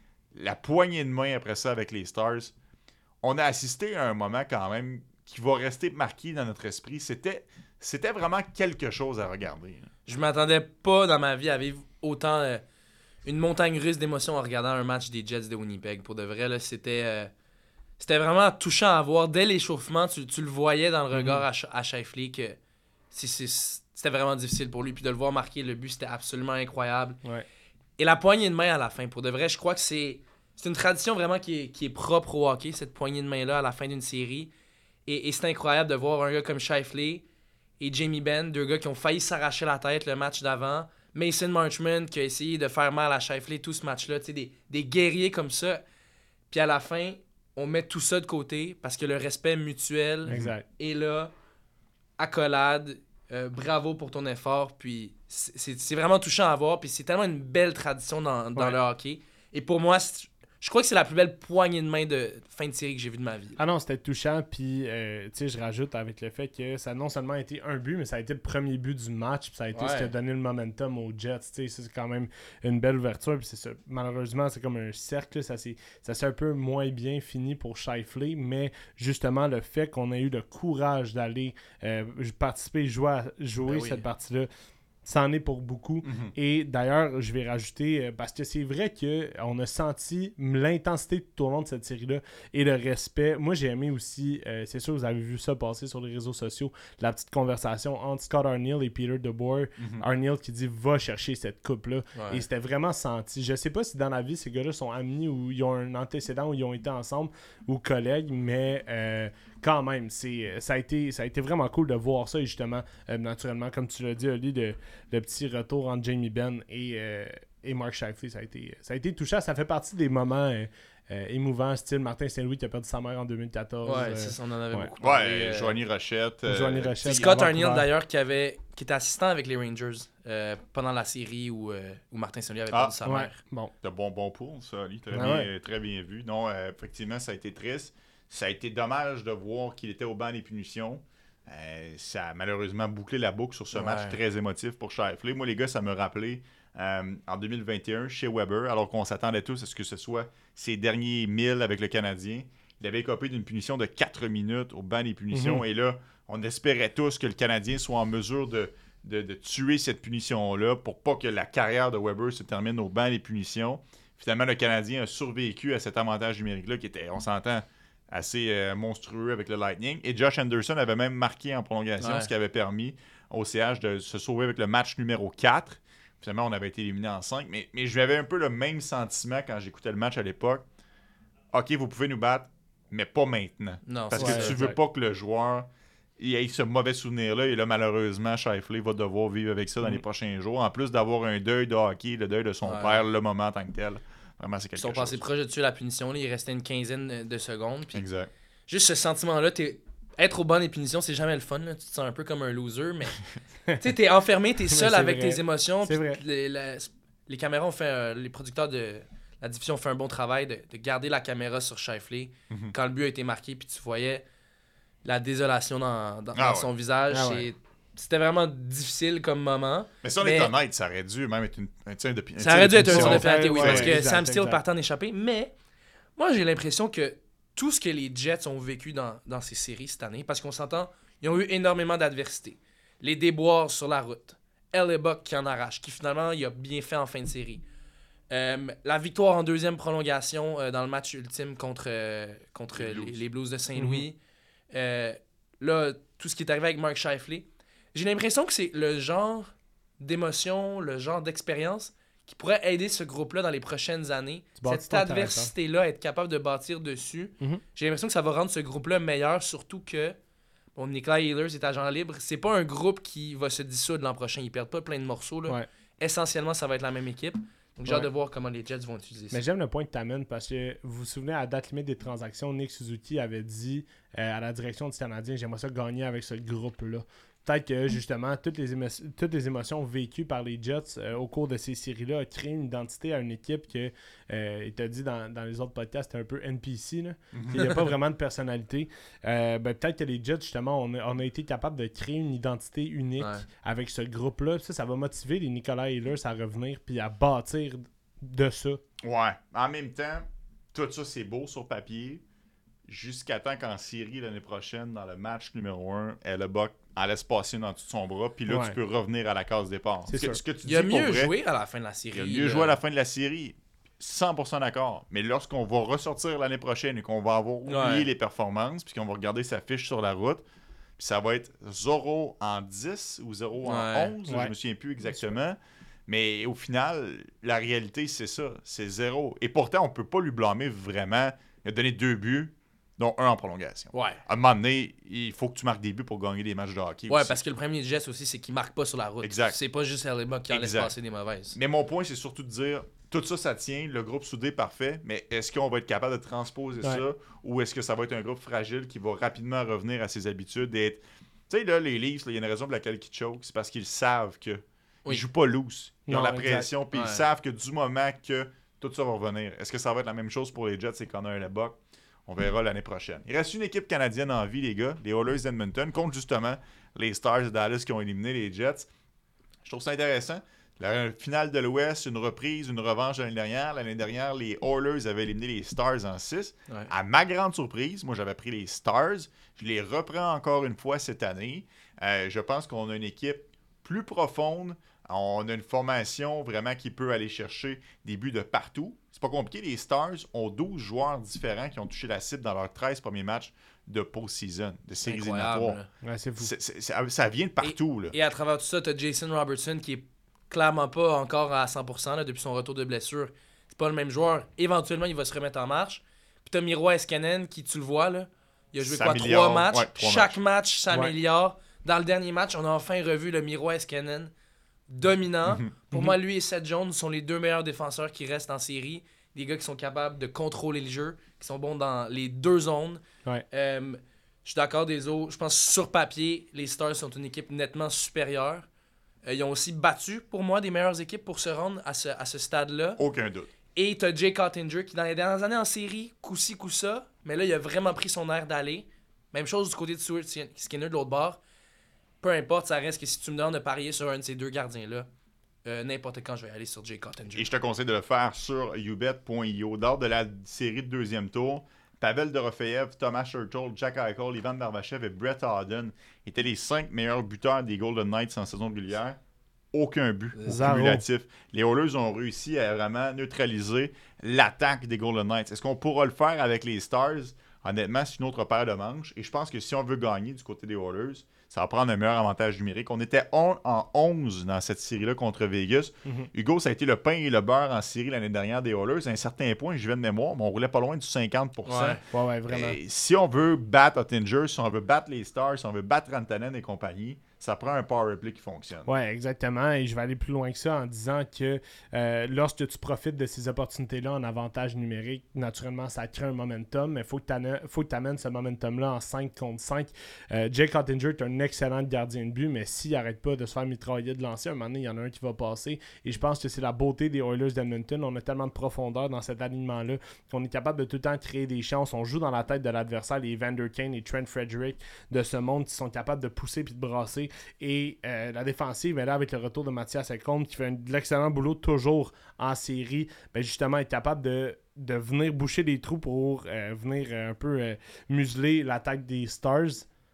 La poignée de main après ça avec les Stars. On a assisté à un moment quand même qui va rester marqué dans notre esprit. C'était, c'était vraiment quelque chose à regarder. Je m'attendais pas dans ma vie à vivre autant euh, une montagne russe d'émotions en regardant un match des Jets de Winnipeg. Pour de vrai, là, c'était, euh, c'était vraiment touchant à voir. Dès l'échauffement, tu, tu le voyais dans le regard mm-hmm. à, à Scheifele que c'est, c'est, c'était vraiment difficile pour lui. Puis de le voir marquer le but, c'était absolument incroyable. Ouais. Et la poignée de main à la fin, pour de vrai, je crois que c'est, c'est une tradition vraiment qui est, qui est propre au hockey, cette poignée de main-là à la fin d'une série. Et, et c'est incroyable de voir un gars comme Scheifele et Jamie Benn, deux gars qui ont failli s'arracher la tête le match d'avant. Mason Marchment qui a essayé de faire mal à Scheifele tout ce match-là. Tu sais, des, des guerriers comme ça. Puis à la fin, on met tout ça de côté parce que le respect mutuel exact. est là. Accolade. Euh, bravo pour ton effort. Puis c'est, c'est, c'est vraiment touchant à voir. Puis c'est tellement une belle tradition dans, dans ouais. le hockey. Et pour moi, c'est, Je crois que c'est la plus belle poignée de main de fin de série que j'ai vue de ma vie. Ah non, c'était touchant. Puis, euh, tu sais, je rajoute avec le fait que ça a non seulement été un but, mais ça a été le premier but du match. Puis ça a été Ouais. ce qui a donné le momentum aux Jets. Tu sais, c'est quand même une belle ouverture. Puis c'est ça. Malheureusement, c'est comme un cercle. Ça s'est, ça s'est un peu moins bien fini pour Scheifele. Mais justement, le fait qu'on ait eu le courage d'aller euh, participer, jouer, à- jouer Ben oui. cette partie-là, ça en est pour beaucoup. Mhm. Et d'ailleurs, je vais rajouter, euh, parce que c'est vrai qu'on a senti l'intensité tout au long de cette série-là et le respect. Moi, j'ai aimé aussi, euh, c'est sûr, vous avez vu ça passer sur les réseaux sociaux, la petite conversation entre Scott Arniel et Peter DeBoer. Mhm. Arniel qui dit « va chercher cette coupe-là Ouais. Et c'était vraiment senti. Je sais pas si dans la vie, ces gars-là sont amis ou ils ont un antécédent où ils ont été ensemble ou collègues, mais euh, quand même, c'est, ça, a été, ça a été vraiment cool de voir ça. Et justement, euh, naturellement, comme tu l'as dit, Oli, de, le petit retour entre Jamie Benn et, euh, et Mark Scheifele, ça a été, ça a été touchant. Ça fait partie des moments euh, euh, émouvants, style Martin Saint-Louis qui a perdu sa mère en deux mille quatorze. Ouais, euh, c'est ça, on en avait ouais. beaucoup parlé. Ouais, euh, Joanie Rochette. euh, Joanie C'est Rochette. Scott à Arniel Vancouver. d'ailleurs qui avait qui était assistant avec les Rangers euh, pendant la série où, euh, où Martin Saint-Louis avait Ah, perdu sa Ouais, mère. bon. De bon bon pour ça, Ali. Très, Ouais, bien, ouais. très bien vu. Non, euh, effectivement, ça a été triste. Ça a été dommage de voir qu'il était au banc des punitions. Euh, ça a malheureusement bouclé la boucle sur ce Ouais. match très émotif pour Scheifele. Moi, les gars, ça me rappelait euh, en deux mille vingt et un chez Weber, alors qu'on s'attendait tous à ce que ce soit ses derniers mille avec le Canadien. Il avait écopé d'une punition de quatre minutes au banc des punitions. Mhm. Et là, on espérait tous que le Canadien soit en mesure de, de, de tuer cette punition-là pour pas que la carrière de Weber se termine au banc des punitions. Finalement, le Canadien a survécu à cet avantage numérique-là qui était, on s'entend, assez euh, monstrueux avec le Lightning. Et Josh Anderson avait même marqué en prolongation, Ouais. ce qui avait permis au C H de se sauver avec le match numéro quatre. Finalement, on avait été éliminé en cinq. Mais, mais j'avais un peu le même sentiment quand j'écoutais le match à l'époque. OK, vous pouvez nous battre, mais pas maintenant. Non, Parce c'est que Ouais, ça. tu veux exact. pas que le joueur il ait ce mauvais souvenir-là. Et là, malheureusement, Scheifele va devoir vivre avec ça dans Mm. les prochains jours. En plus d'avoir un deuil de hockey, le deuil de son Ouais. père, le moment en tant que tel. Vraiment, c'est Ils quelque sont chose. passés proches de tuer la punition. Là, il restait une quinzaine de secondes. Puis Exact. juste ce sentiment-là, t'es... être au banc des punitions, c'est jamais le fun. Là. Tu te sens un peu comme un loser, mais tu sais, t'es enfermé, t'es seul c'est avec vrai. tes émotions. C'est puis vrai. Les, la- les caméras ont fait, euh, les producteurs de la diffusion ont fait un bon travail de, de garder la caméra sur Scheifele Mhm. quand le but a été marqué, puis tu voyais la désolation dans, dans- Ah dans ouais. son visage. Ah ouais. Et c'était vraiment difficile comme moment. Mais si on Mais- est honnête, ça aurait dû même être une, un tir de pi- un Ça tir aurait de dû être un punition. tir de pénalité, oui, Ouais, parce que exact, Sam Steele exact. partait en échappé. Mais moi, j'ai l'impression que tout ce que les Jets ont vécu dans, dans ces séries cette année, parce qu'on s'entend, ils ont eu énormément d'adversité. Les déboires sur la route. Hellebuck qui en arrache, qui finalement, il a bien fait en fin de série. Euh, la victoire en deuxième prolongation euh, dans le match ultime contre, euh, contre Les les, Blues. les Blues de Saint-Louis. Euh, là, tout ce qui est arrivé avec Mark Scheifele. J'ai l'impression que c'est le genre d'émotion, le genre d'expérience qui pourrait aider ce groupe-là dans les prochaines années. Tu bâtis Cette ton caractère. adversité-là, être capable de bâtir dessus. Mhm. J'ai l'impression que ça va rendre ce groupe-là meilleur, surtout que bon, Nikolai Ehlers est agent libre. C'est pas un groupe qui va se dissoudre l'an prochain. Ils perdent pas plein de morceaux. Là. Ouais. Essentiellement, ça va être la même équipe. Donc j'ai hâte Ouais. de voir comment les Jets vont utiliser ça. Mais j'aime le point que tu amènes parce que vous vous souvenez, à la date limite des transactions, Nick Suzuki avait dit euh, à la direction du Canadien, j'aimerais ça gagner avec ce groupe-là. Peut-être que justement, toutes les, émo- toutes les émotions vécues par les Jets euh, au cours de ces séries-là ont créé une identité à une équipe que, euh, il t'a dit dans, dans les autres podcasts, c'était un peu N P C. Là. Il n'y a pas vraiment de personnalité. Euh, ben, peut-être que les Jets, justement, on a, on a été capable de créer une identité unique Ouais. avec ce groupe-là. Ça, ça va motiver les Nicolas Ehlers à revenir puis à bâtir de ça. Ouais. En même temps, tout ça, c'est beau sur papier. Jusqu'à temps qu'en série, l'année prochaine, dans le match numéro un, Hellebuck en laisse passer une dans tout son bras. Puis là, Ouais. tu peux revenir à la case départ. C'est Ce que, sûr. ce que tu Il a dis pour mieux vrai, joué à la fin de la série. Il a mieux là. joué à la fin de la série. cent pour cent d'accord. Mais lorsqu'on va ressortir l'année prochaine et qu'on va avoir oublié Ouais. les performances, puis qu'on va regarder sa fiche sur la route, puis ça va être zéro en dix ou zéro en Ouais. onze, Ouais. je me souviens plus exactement. Mais au final, la réalité, c'est ça. C'est zéro. Et pourtant, on peut pas lui blâmer vraiment. Il a donné deux buts, dont un en prolongation. Ouais. À un moment donné, il faut que tu marques des buts pour gagner des matchs de hockey. Ouais, aussi. parce que le premier Jets aussi, c'est qu'il marque pas sur la route. Exact. C'est pas juste Hellebuck qui en laisse Exact. passer des mauvaises. Mais mon point, c'est surtout de dire, tout ça, ça tient, le groupe soudé, parfait, mais est-ce qu'on va être capable de transposer Ouais. ça, ou est-ce que ça va être un groupe fragile qui va rapidement revenir à ses habitudes et être... Tu sais, là, les Leafs, il y a une raison pour laquelle ils choke, c'est parce qu'ils savent que Oui. ils jouent pas loose. Ils ont Non, la exact. pression, puis Ouais. ils savent que du moment que Tout ça va revenir. Est-ce que ça va être la même chose pour les Jets et Connor Lebock? On verra l'année prochaine. Il reste une équipe canadienne en vie, les gars, les Oilers d'Edmonton, contre justement les Stars de Dallas qui ont éliminé les Jets. Je trouve ça intéressant. La finale de l'Ouest, une reprise, une revanche de l'année dernière. L'année dernière, les Oilers avaient éliminé les Stars en six. Ouais. À ma grande surprise, moi j'avais pris les Stars. Je les reprends encore une fois cette année. Euh, je pense qu'on a une équipe plus profonde. On a une formation vraiment qui peut aller chercher des buts de partout. C'est pas compliqué. Les Stars ont douze joueurs différents qui ont touché la cible dans leurs treize premiers matchs de post-season, de séries éliminatoires. Ouais, c'est fou. C'est, c'est, ça, ça vient de partout. Et, là. et à travers tout ça, tu as Jason Robertson qui est clairement pas encore à cent pour cent là, depuis son retour de blessure. C'est pas le même joueur. Éventuellement, il va se remettre en marche. Puis tu as Miro Heiskanen qui, tu le vois, là, il a joué quoi, trois matchs. Ouais, trois Chaque matchs. match s'améliore. Ouais. Dans le dernier match, on a enfin revu le Miro Heiskanen dominant. Mm-hmm. Pour mm-hmm. moi, lui et Seth Jones sont les deux meilleurs défenseurs qui restent en série. Des gars qui sont capables de contrôler le jeu, qui sont bons dans les deux zones. Ouais. Euh, je suis d'accord des autres. Je pense que sur papier, les Stars sont une équipe nettement supérieure. Euh, ils ont aussi battu, pour moi, des meilleures équipes pour se rendre à ce, à ce stade-là. Aucun doute. Et tu as Jake Ottinger qui, dans les dernières années en série, coup-ci, coup-ça, mais là, il a vraiment pris son air d'aller. Même chose du côté de Stuart Skinner de l'autre bord. Peu importe, ça reste que si tu me demandes de parier sur un de ces deux gardiens-là, Euh, n'importe quand, je vais aller sur Jake Ottinger. Et je te conseille de le faire sur ubet point io. Lors de la série de deuxième tour, Pavel Dorofeyev, Thomas Hertl, Jack Eichel, Ivan Barbashev et Brett Howden étaient les cinq meilleurs buteurs des Golden Knights en saison régulière. Aucun but Zéro. cumulatif. Les Oilers ont réussi à vraiment neutraliser l'attaque des Golden Knights. Est-ce qu'on pourra le faire avec les Stars? Honnêtement, c'est une autre paire de manches. Et je pense que si on veut gagner du côté des Oilers, ça va prendre un meilleur avantage numérique. On était un en onze dans cette série-là contre Vegas. Mm-hmm. Hugo, ça a été le pain et le beurre en série l'année dernière des Oilers. À un certain point, je viens de mémoire, mais on roulait pas loin du cinquante pour cent. Ouais, ouais, ouais vraiment. Et si on veut battre Ottinger, si on veut battre les Stars, si on veut battre Rantanen et compagnie, ça prend un power play qui fonctionne. Oui, exactement. Et je vais aller plus loin que ça en disant que euh, lorsque tu profites de ces opportunités-là en avantage numérique, naturellement, ça crée un momentum, mais il faut que tu amènes ce momentum-là en cinq contre cinq. Euh, Jake Ottinger est un excellent gardien de but, mais s'il n'arrête pas de se faire mitrailler de lancer, à un moment donné, il y en a un qui va passer. Et je pense que c'est la beauté des Oilers d'Edmonton. On a tellement de profondeur dans cet alignement-là qu'on est capable de tout le temps créer des chances. On joue dans la tête de l'adversaire, les Vander Kane et Trent Frederick de ce monde qui sont capables de pousser et de brasser. Et euh, la défensive, là, avec le retour de Mathias Ekholm, qui fait un, de l'excellent boulot toujours en série, ben justement, être capable de, de venir boucher des trous pour euh, venir euh, un peu euh, museler l'attaque des Stars.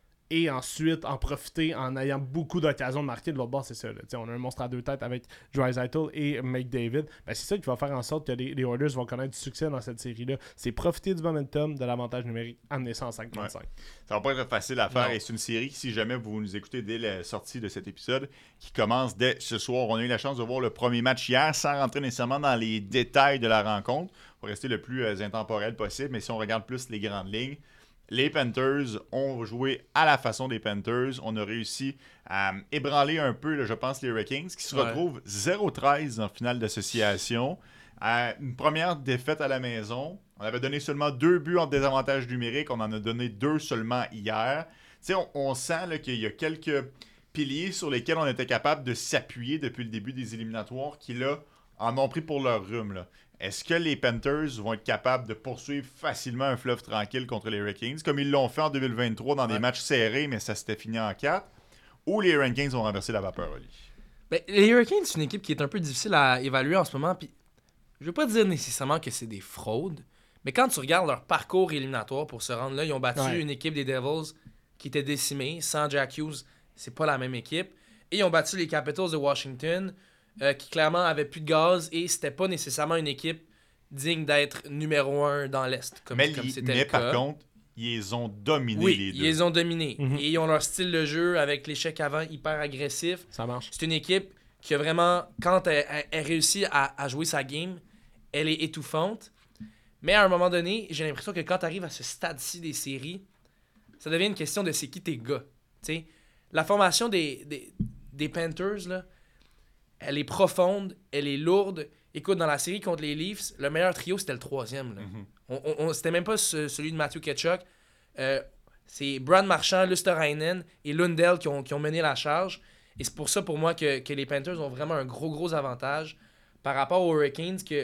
Et ensuite, en profiter en ayant beaucoup d'occasions de marquer. De l'autre bord, c'est ça. Là. On a un monstre à deux têtes avec Draisaitl et McDavid. Ben, c'est ça qui va faire en sorte que les, les Oilers vont connaître du succès dans cette série-là. C'est profiter du momentum, de l'avantage numérique, amener ça en cinq contre cinq. Ouais. Ça va pas être facile à faire. Non. Et c'est une série, si jamais vous nous écoutez dès la sortie de cet épisode, qui commence dès ce soir. On a eu la chance de voir le premier match hier, sans rentrer nécessairement dans les détails de la rencontre. On va rester le plus euh, intemporel possible. Mais si on regarde plus les grandes lignes, les Panthers ont joué à la façon des Panthers. On a réussi à ébranler un peu, là, je pense, les Hurricanes, qui se ouais. retrouvent zéro treize en finale d'association. Euh, une première défaite à la maison. On avait donné seulement deux buts en désavantage numérique. On en a donné deux seulement hier. Tu sais, on, on sent là, qu'il y a quelques piliers sur lesquels on était capable de s'appuyer depuis le début des éliminatoires qui, là, en ont pris pour leur rhume, là. Est-ce que les Panthers vont être capables de poursuivre facilement un fleuve tranquille contre les Hurricanes, comme ils l'ont fait en deux mille vingt-trois dans ouais. des matchs serrés, mais ça s'était fini en quatre, ou les Hurricanes vont renverser la vapeur, Oli? Ben, les Hurricanes, c'est une équipe qui est un peu difficile à évaluer en ce moment, puis je veux pas dire nécessairement que c'est des fraudes, mais quand tu regardes leur parcours éliminatoire pour se rendre là, ils ont battu ouais. une équipe des Devils qui était décimée, sans Jack Hughes, c'est pas la même équipe, et ils ont battu les Capitals de Washington, Euh, qui clairement avait plus de gaz et c'était pas nécessairement une équipe digne d'être numéro un dans l'Est. Comme, mais comme li- c'était mais le par cas. contre, ils les ont dominés oui, les deux. ils les ont dominés. Mm-hmm. Et ils ont leur style de jeu avec l'échec avant hyper agressif. Ça marche. C'est une équipe qui a vraiment, quand elle, elle, elle réussit à, à jouer sa game, elle est étouffante. Mais à un moment donné, j'ai l'impression que quand tu arrives à ce stade-ci des séries, ça devient une question de c'est qui tes gars. T'sais, la formation des, des, des Panthers, là, elle est profonde, elle est lourde. Écoute, dans la série contre les Leafs, le meilleur trio, c'était le troisième. Là. Mm-hmm. On, on, on, c'était même pas ce, celui de Matthew Tkachuk. Euh, c'est Brad Marchand, Lusterrainen et Lundell qui ont, qui ont mené la charge. Et c'est pour ça, pour moi, que, que les Panthers ont vraiment un gros, gros avantage par rapport aux Hurricanes que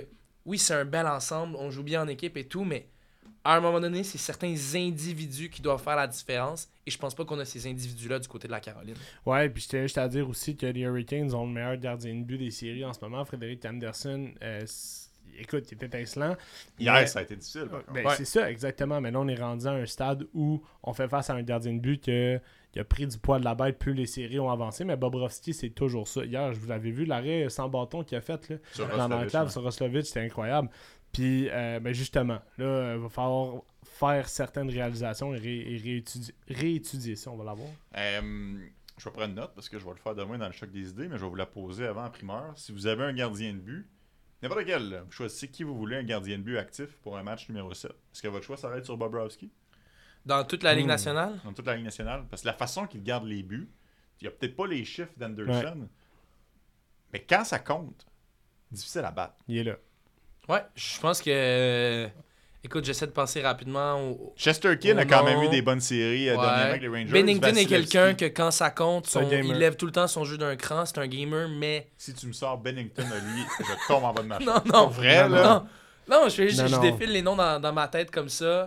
oui, c'est un bel ensemble, on joue bien en équipe et tout, mais à un moment donné, c'est certains individus qui doivent faire la différence. Et je pense pas qu'on a ces individus-là du côté de la Caroline. Ouais, puis je tiens juste à dire aussi que les Hurricanes ont le meilleur gardien de but des séries en ce moment. Frédéric Anderson, euh, écoute, il est étincelant. Hier, mais... ça a été difficile. Par contre. Ben, ouais. C'est ça, exactement. Mais là, on est rendu à un stade où on fait face à un gardien de but que, qui a pris du poids de la bête, plus les séries ont avancé. Mais Bobrovski, c'est toujours ça. Hier, je vous l'avais vu, l'arrêt sans bâton qu'il a fait là, Sur dans Roslovic, l'enclave ouais. sur Roslovic, c'était incroyable. Puis, euh, ben justement, là, il va falloir faire certaines réalisations et, ré- et réétudier, réétudier ça, on va l'avoir. Euh, je vais prendre une note parce que je vais le faire demain dans le choc des idées, mais je vais vous la poser avant en primeur. Si vous avez un gardien de but, n'importe quel, là, vous choisissez qui vous voulez un gardien de but actif pour un match numéro sept. Est-ce que votre choix s'arrête sur Bobrovski Dans toute la Ligue Hmm. nationale, dans toute la Ligue nationale? Parce que la façon qu'il garde les buts, il n'y a peut-être pas les chiffres d'Anderson, mais quand ça compte, difficile à battre. Il est là. ouais, je pense que... euh, Écoute, j'essaie de penser rapidement au... Chesterkin Oh a quand non. même eu des bonnes séries euh, Ouais. dernièrement avec les Rangers. Bennington est Vasilevski. quelqu'un que quand ça compte, C'est un son- gamer. il lève tout le temps son jeu d'un cran. C'est un gamer, mais... Si tu me sors Bennington à lui, je tombe en bas de ma chaise. Non, C'est non. pas vrai, Non, là. Non, non, je, fais juste- Non, je non. défile les noms dans, dans ma tête comme ça.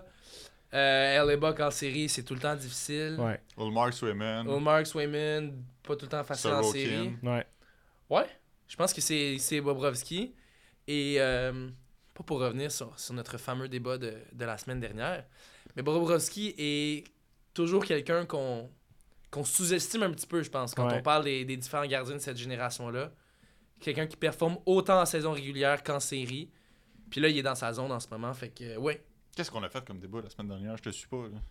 Euh, L A Buck en série, c'est tout le temps difficile. Ouais, Ulmark Swayman. Ulmark, Swayman, pas tout le temps facile en Sorokin. série. ouais. Ouais, je pense que c'est, c'est Bobrovski. Et euh, pas pour revenir sur, sur notre fameux débat de, de la semaine dernière, mais Bobrovski est toujours quelqu'un qu'on, qu'on sous-estime un petit peu, je pense, quand Ouais. on parle des, des différents gardiens de cette génération-là. Quelqu'un qui performe autant en saison régulière qu'en série. Puis là, il est dans sa zone en ce moment, fait que, ouais. Qu'est-ce qu'on a fait comme débat la semaine dernière? Je te suis pas. Là.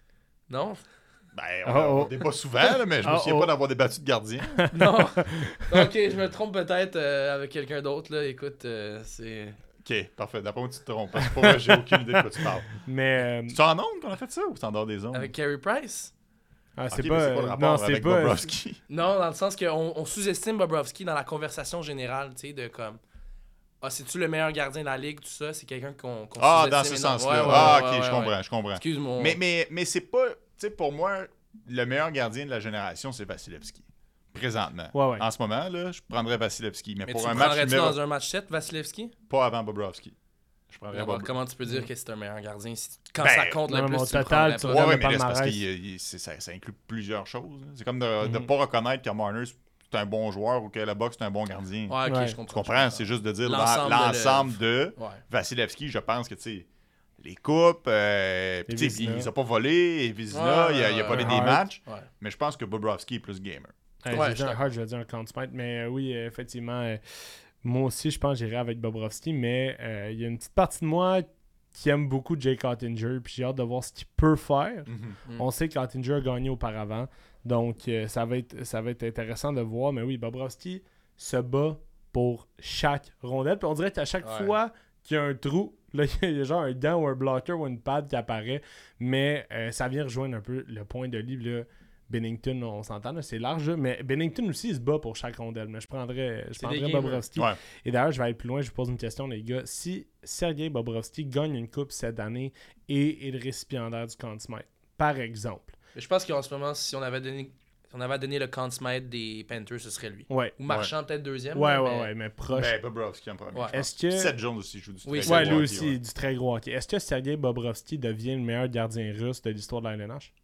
Non? Ben, on, Oh, a- on oh. débat souvent, là, mais je me Oh, souviens oh. pas d'avoir débattu de gardien. Non. Ok, je me trompe peut-être euh, avec quelqu'un d'autre, là. Écoute, euh, c'est... Ok, parfait. D'après moi, tu te trompes. Parce que pour moi, j'ai aucune idée de quoi tu parles. Mais, euh, C'est en ondes qu'on a fait ça ou c'est en dehors des ondes? Avec Carey Price? ah, Ok, c'est mais pas... c'est euh, pas le rapport non, c'est avec pas... Bobrovski. Non, dans le sens qu'on on sous-estime Bobrovski dans la conversation générale, tu sais, de comme... Ah, c'est-tu le meilleur gardien de la ligue, tout ça? C'est quelqu'un qu'on, qu'on Ah, sous-estime dans ce énormément. sens-là. Ouais, ouais, ah, ouais, ok, ouais, je ouais. comprends, je comprends. Excuse-moi. Mais, mais, mais c'est pas... Tu sais, pour moi, le meilleur gardien de la génération, c'est Vasilevski. Présentement. Ouais, ouais. En ce moment, là, je prendrais Vasilevski. Mais, Mais pour tu un le match prendrais-tu numéro... dans un match sept, Vasilevski? Pas avant Bobrovski. Je prendrais D'abord, Bob... comment tu peux dire que c'est un meilleur gardien? Si- Quand Ben, ça compte le non, plus, mais au tu le total, prendrais tu pas. Ouais, regardes ouais, le mais là, c'est parce que palmarès. ça, ça inclut plusieurs choses. là. C'est comme de ne Mhm. pas reconnaître que Marner, c'est un bon joueur ou que la boxe, c'est un bon gardien. Ouais, ok, Ouais. je Tu comprends. comprends? C'est juste de dire l'en- L'ensemble de l'ensemble de Ouais. Vasilevski, je pense que, tu sais, les coupes, euh, puis, tu sais, Vizina. il les a pas volés, et Vizina, Ouais, il, a, il a ouais, volé ouais. des Hart. matchs, Ouais. mais je pense que Bobrovski est plus gamer. Ouais, Ouais, j'ai je dit suis un hard, je vais dire un Conn Smythe, mais euh, oui, euh, effectivement, euh, moi aussi, je pense que j'irai avec Bobrovski, mais euh, il y a une petite partie de moi qui aime beaucoup Jake Ottinger, puis j'ai hâte de voir ce qu'il peut faire. Mm. On sait qu'Ottinger a gagné auparavant, donc euh, ça, va être, ça va être intéressant de voir, mais oui, Bobrovski se bat pour chaque rondelle, puis on dirait qu'à chaque Ouais. fois qu'il y a un trou, là, il y a genre un dent ou un blocker ou une pad qui apparaît, mais euh, ça vient rejoindre un peu le point de livre, là. Bennington, on s'entend, là, c'est large, là, mais Bennington aussi, il se bat pour chaque rondelle. Mais je prendrais, je C'est prendrais des gamers. Bobrovski. Ouais. Et d'ailleurs, je vais aller plus loin, je vous pose une question, les gars. Si Sergei Bobrovski gagne une coupe cette année et est le récipiendaire du Conn Smythe, par exemple, Mais je pense qu'en ce moment, si on avait donné, si on avait donné le Conn Smythe des Panthers, ce serait lui. ouais, Ou Marchand, peut-être deuxième. ouais, là, ouais, mais- ouais, mais proche. Ben, Bobrovski en premier. Ouais. je pense. Est-ce que... Seth Jones aussi joue du Oui, très Ouais, gros lui hockey, aussi, ouais. du très gros hockey. Est-ce que Sergei Bobrovski devient le meilleur gardien russe de l'histoire de la L N H?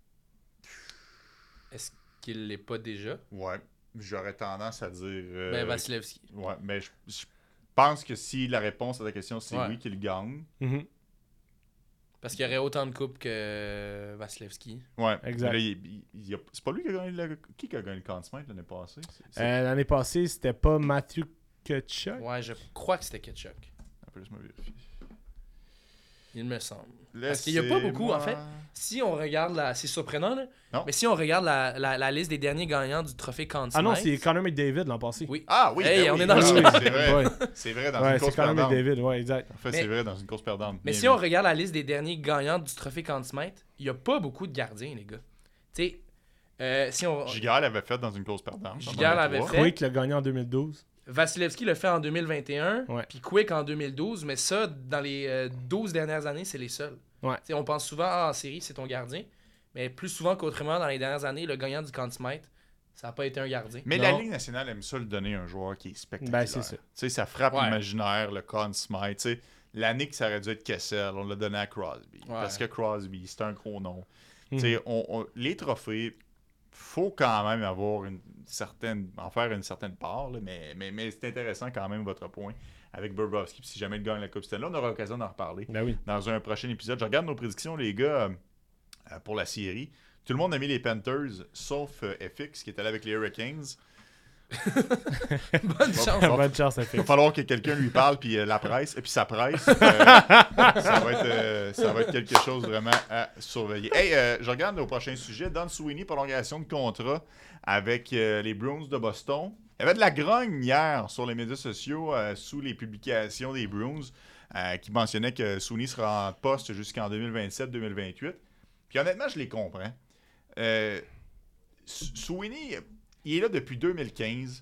Est-ce qu'il l'est pas déjà? Ouais, j'aurais tendance à dire... euh, Ben, Vasilevski. Ouais, mais je, je pense que si la réponse à ta question, c'est Ouais. oui qu'il gagne, Mhm. Parce qu'il y aurait autant de coupes que Vasilevski. ouais, Exact. mais là, il- il- il y a- c'est pas lui qui a gagné le, qui qui a gagné le Conn Smythe l'année passée? C'est- c'est- Euh, L'année passée, c'était pas Matthew Tkachuk? Ouais, je crois que c'était Ketchuk. Après, laisse-moi vérifier. Il me semble. Parce qu'il y a pas beaucoup, en fait. Si on regarde la... C'est surprenant, là. Non. Mais si on regarde la, la, la liste des derniers gagnants du trophée Conn Ah non, Smythe- c'est Connor McDavid l'an passé. Oui. Ah oui, Hey, ben on oui, est dans oui, le- oui, c'est vrai. Ouais, C'est vrai, dans ouais une c'est course Connor perdante. McDavid, ouais, exact. En fait, Mais- c'est vrai, dans une course perdante. Mais Bien si vu. on regarde la liste des derniers gagnants du trophée Conn Smythe, il n'y a pas beaucoup de gardiens, les gars. Tu sais, euh, si on... Giguère l'avait fait dans une course perdante. Giguère l'avait fait. Quick l'a gagné en deux mille douze. Vasilevski l'a fait en deux mille vingt et un, Ouais. puis Quick en deux mille douze, mais ça, dans les euh, douze dernières années, c'est les seuls. Ouais. Tu sais, on pense souvent, ah, en série, c'est ton gardien, mais plus souvent qu'autrement, dans les dernières années, le gagnant du Conn Smythe, Ça n'a pas été un gardien. Mais Non. la Ligue nationale aime ça le donner à un joueur qui est spectaculaire. Ben, c'est ça. Tu sais, ça frappe Ouais. l'imaginaire, le Conn Smythe. Tu sais, l'année que ça aurait dû être Kessel, on l'a donné à Crosby. Ouais. Parce que Crosby, c'est un gros nom. Mhm. Tu sais, on, on- les trophées, faut quand même avoir une certaine, en faire une certaine part, là, mais, mais, mais c'est intéressant quand même votre point avec Bobrovsky. Puis si jamais il gagne la Coupe Stanley, on aura l'occasion d'en reparler Ben oui. dans un prochain épisode. Je regarde nos prédictions, les gars, euh, pour la série. Tout le monde a mis les Panthers, sauf euh, F X, qui est allé avec les Hurricanes. Bonne chance. Va- Bonne chance, ça Il fait. va falloir que quelqu'un lui parle, puis euh, la presse, et puis sa presse. euh, ça, va être, euh, ça va être quelque chose vraiment à surveiller. Hey, euh, je regarde nos prochains sujets. Don Sweeney, prolongation de contrat avec euh, les Bruins de Boston. Il y avait de la grogne hier sur les médias sociaux euh, sous les publications des Bruins euh, qui mentionnaient que Sweeney sera en poste jusqu'en deux mille vingt-sept deux mille vingt-huit. Puis honnêtement, je les comprends. Euh, Sweeney, il est là depuis deux mille quinze.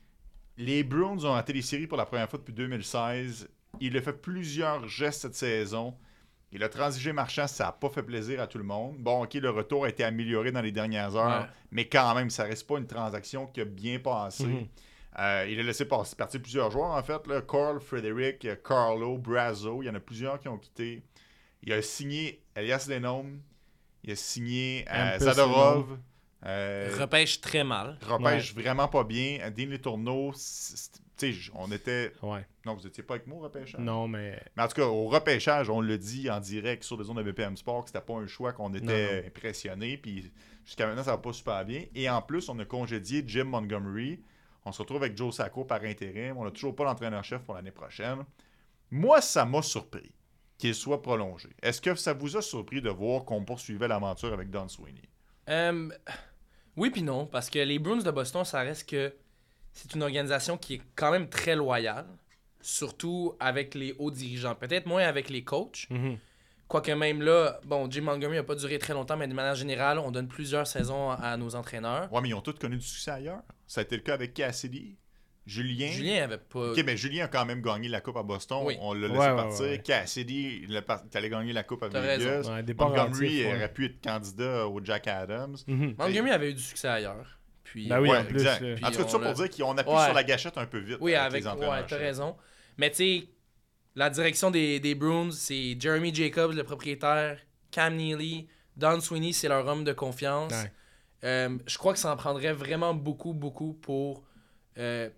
Les Bruins ont raté les séries pour la première fois depuis deux mille seize. Il a fait plusieurs gestes cette saison. Il a transigé marchand, ça n'a pas fait plaisir à tout le monde. Bon, ok, le retour a été amélioré dans les dernières heures, Ouais. mais quand même, ça reste pas une transaction qui a bien passé. Mhm. Euh, il a laissé passer, partir plusieurs joueurs, en fait. Là. Carl, Frederick, euh, Carlo, Brazo, il y en a plusieurs qui ont quitté. Il a signé Elias Lennon. Il a signé euh, Hampus Zadorov. Euh, Repêche très mal. repêche vraiment pas bien. Dean Letourneau, c'est- c'est- tu sais, on était... Ouais. Non, vous étiez pas avec moi au repêchage? Non, mais. Mais en tout cas, au repêchage, on le dit en direct sur les ondes de B P M Sport que c'était pas un choix qu'on était Non, impressionné. Puis jusqu'à maintenant, ça va pas super bien. Et en plus, on a congédié Jim Montgomery. On se retrouve avec Joe Sacco par intérim. On n'a toujours pas l'entraîneur-chef pour l'année prochaine. Moi, ça m'a surpris qu'il soit prolongé. Est-ce que ça vous a surpris de voir qu'on poursuivait l'aventure avec Don Sweeney? Euh, oui puis non, parce que les Bruins de Boston, ça reste que c'est une organisation qui est quand même très loyale, surtout avec les hauts dirigeants. Peut-être moins avec les coachs. Mhm. Quoique même là, bon, Jim Montgomery n'a pas duré très longtemps, mais de manière générale, on donne plusieurs saisons à nos entraîneurs. Ouais, mais ils ont tous connu du succès ailleurs. Ça a été le cas avec Cassidy, Julien. Julien avait pas... Ok, mais Julien a quand même gagné la Coupe à Boston. Oui. On l'a laissé Ouais, ouais, partir. ouais. Cassidy, il, a par- il allait gagner la Coupe à T'as Vegas. raison. Ouais, départ Montgomery relatif, ouais. aurait pu être candidat au Jack Adams. Mhm. Montgomery avait eu du succès ailleurs. Puis, Ben oui, ouais, en plus, exact. là. En Puis tout cas, tout ça on pour l'a- dire qu'on appuie Ouais. sur la gâchette un peu vite. Oui, avec avec, les ouais, entraîneurs. t'as raison. Mais tu sais, la direction des, des Bruins, c'est Jeremy Jacobs, le propriétaire, Cam Neely, Don Sweeney, c'est leur homme de confiance. Ouais. Euh, je crois que ça en prendrait vraiment beaucoup, beaucoup pour euh,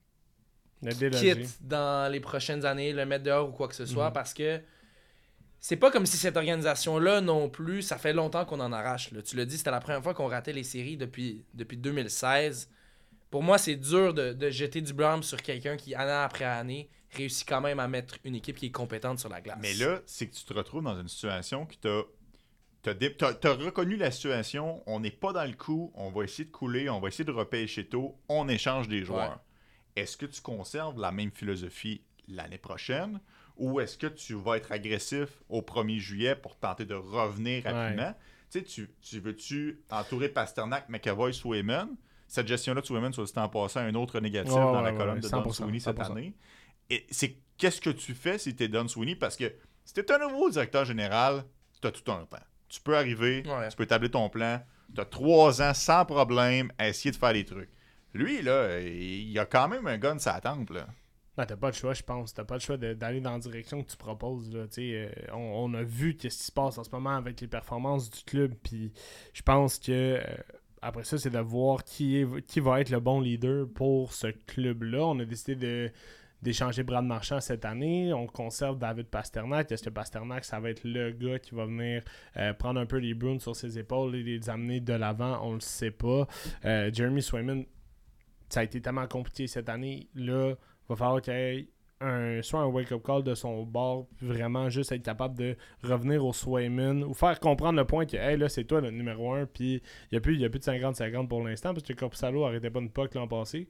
Le déloger. quitte dans les prochaines années, le mettre dehors ou quoi que ce soit, Mhm. parce que c'est pas comme si cette organisation-là non plus, ça fait longtemps qu'on en arrache. Là. Tu l'as dit, c'était la première fois qu'on ratait les séries depuis, depuis deux mille seize. Pour moi, c'est dur de, de jeter du blâme sur quelqu'un qui, année après année, réussit quand même à mettre une équipe qui est compétente sur la glace. Mais là, c'est que tu te retrouves dans une situation qui t'a. T'as, dé- t'as- t'as reconnu la situation, on n'est pas dans le coup, on va essayer de couler, on va essayer de repêcher tôt, on échange des joueurs. Est-ce que tu conserves la même philosophie l'année prochaine ou est-ce que tu vas être agressif au premier juillet pour tenter de revenir rapidement? Tu sais, tu, tu veux-tu entourer Pasternak, McAvoy, Swayman? Cette gestion-là de Swayman, soit dit en passant, un autre négatif Ouais, dans ouais, la ouais, colonne ouais, de cent Don pour cent, Sweeney cette cent pour cent. année. Et c'est qu'est-ce que tu fais si tu es Don Sweeney? Parce que si tu es un nouveau directeur général, tu as tout un temps. Tu peux arriver, Ouais. tu peux établir ton plan, tu as trois ans sans problème à essayer de faire des trucs. Lui, là, il a quand même un gun sur la tempe, là. Ben, t'as pas le choix, je pense. T'as pas le choix de- d'aller dans la direction que tu proposes. Là. Tu sais, euh, on, on a vu qu'est-ce qui se passe en ce moment avec les performances du club. Puis je pense que euh, après ça, c'est de voir qui, est, qui va être le bon leader pour ce club-là. On a décidé de d'échanger Brad Marchand cette année. On conserve David Pasternak. Est-ce que Pasternak, ça va être le gars qui va venir euh, prendre un peu les Bruins sur ses épaules et les amener de l'avant? On le sait pas. Euh, Jeremy Swayman, ça a été tellement compliqué cette année. Là, il va falloir qu'il y ait un, soit un wake-up call de son bord, puis vraiment juste être capable de revenir au Swayman ou faire comprendre le point que hey, là, c'est toi le numéro un, puis il n'y a, plus- il y a plus de cinquante cinquante pour l'instant, parce que Corpusalo arrêtait pas une puck l'an passé.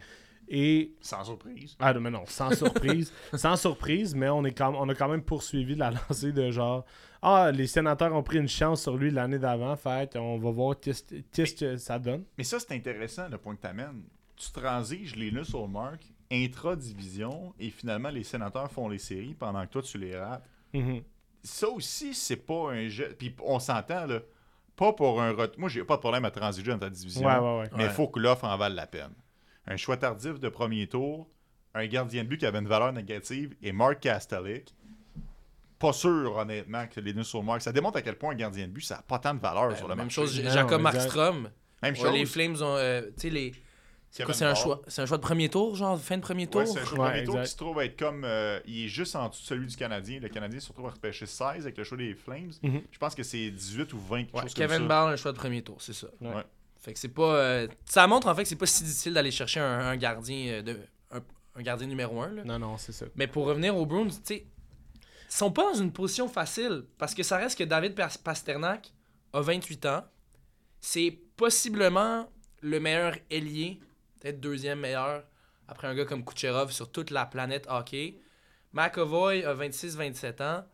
Et Sans surprise. ah non, mais non, sans surprise. sans surprise, mais on, est quand, on a quand même poursuivi la lancée de genre ah, les sénateurs ont pris une chance sur lui l'année d'avant, fait on va voir qu'est-ce, qu'est-ce que ça donne. Mais ça, c'est intéressant, le point que tu amènes. Tu transiges les nœuds sur le marque, intra-division, et finalement, les sénateurs font les séries pendant que toi, tu les rates. Mhm. Ça aussi, c'est pas un jeu. Puis on s'entend, là. pas pour un retour. Moi, j'ai pas de problème à transiger dans ta division. Ouais, ouais, ouais. Mais il Ouais. faut que l'offre en vale la peine. Un choix tardif de premier tour, un gardien de but qui avait une valeur négative et Mark Kastelik. Pas sûr, honnêtement, que les deux sur Mark. Ça démontre à quel point un gardien de but, ça n'a pas tant de valeur Ben, sur le même marché. chose, Non, Jacob exact. Markstrom. Même Ouais, chose. les Flames ont. euh, tu sais, les. C'est Kevin quoi, c'est un Ball. choix, c'est un choix de premier tour, genre fin de premier tour? Ouais, c'est un choix de Ouais, premier tour exact. qui se trouve être comme. euh, il est juste en dessous de celui du Canadien. Le Canadien se retrouve à repêcher seize avec le choix des Flames. Mhm. Je pense que c'est dix-huit ou vingt, quelque Ouais, chose Kevin comme ça. Ball, un choix de premier tour, c'est ça. Ouais. Ouais. Fait que c'est pas. euh, ça montre en fait que c'est pas si difficile d'aller chercher un, un gardien euh, de. Un, un gardien numéro un. Là. Non, non, c'est ça. Mais pour revenir aux Bruins, tu sais, ils sont pas dans une position facile. Parce que ça reste que David Pas- Pasternak a vingt-huit ans. C'est possiblement le meilleur ailier, peut-être deuxième meilleur, après un gars comme Kucherov sur toute la planète hockey. McAvoy a vingt-six vingt-sept ans.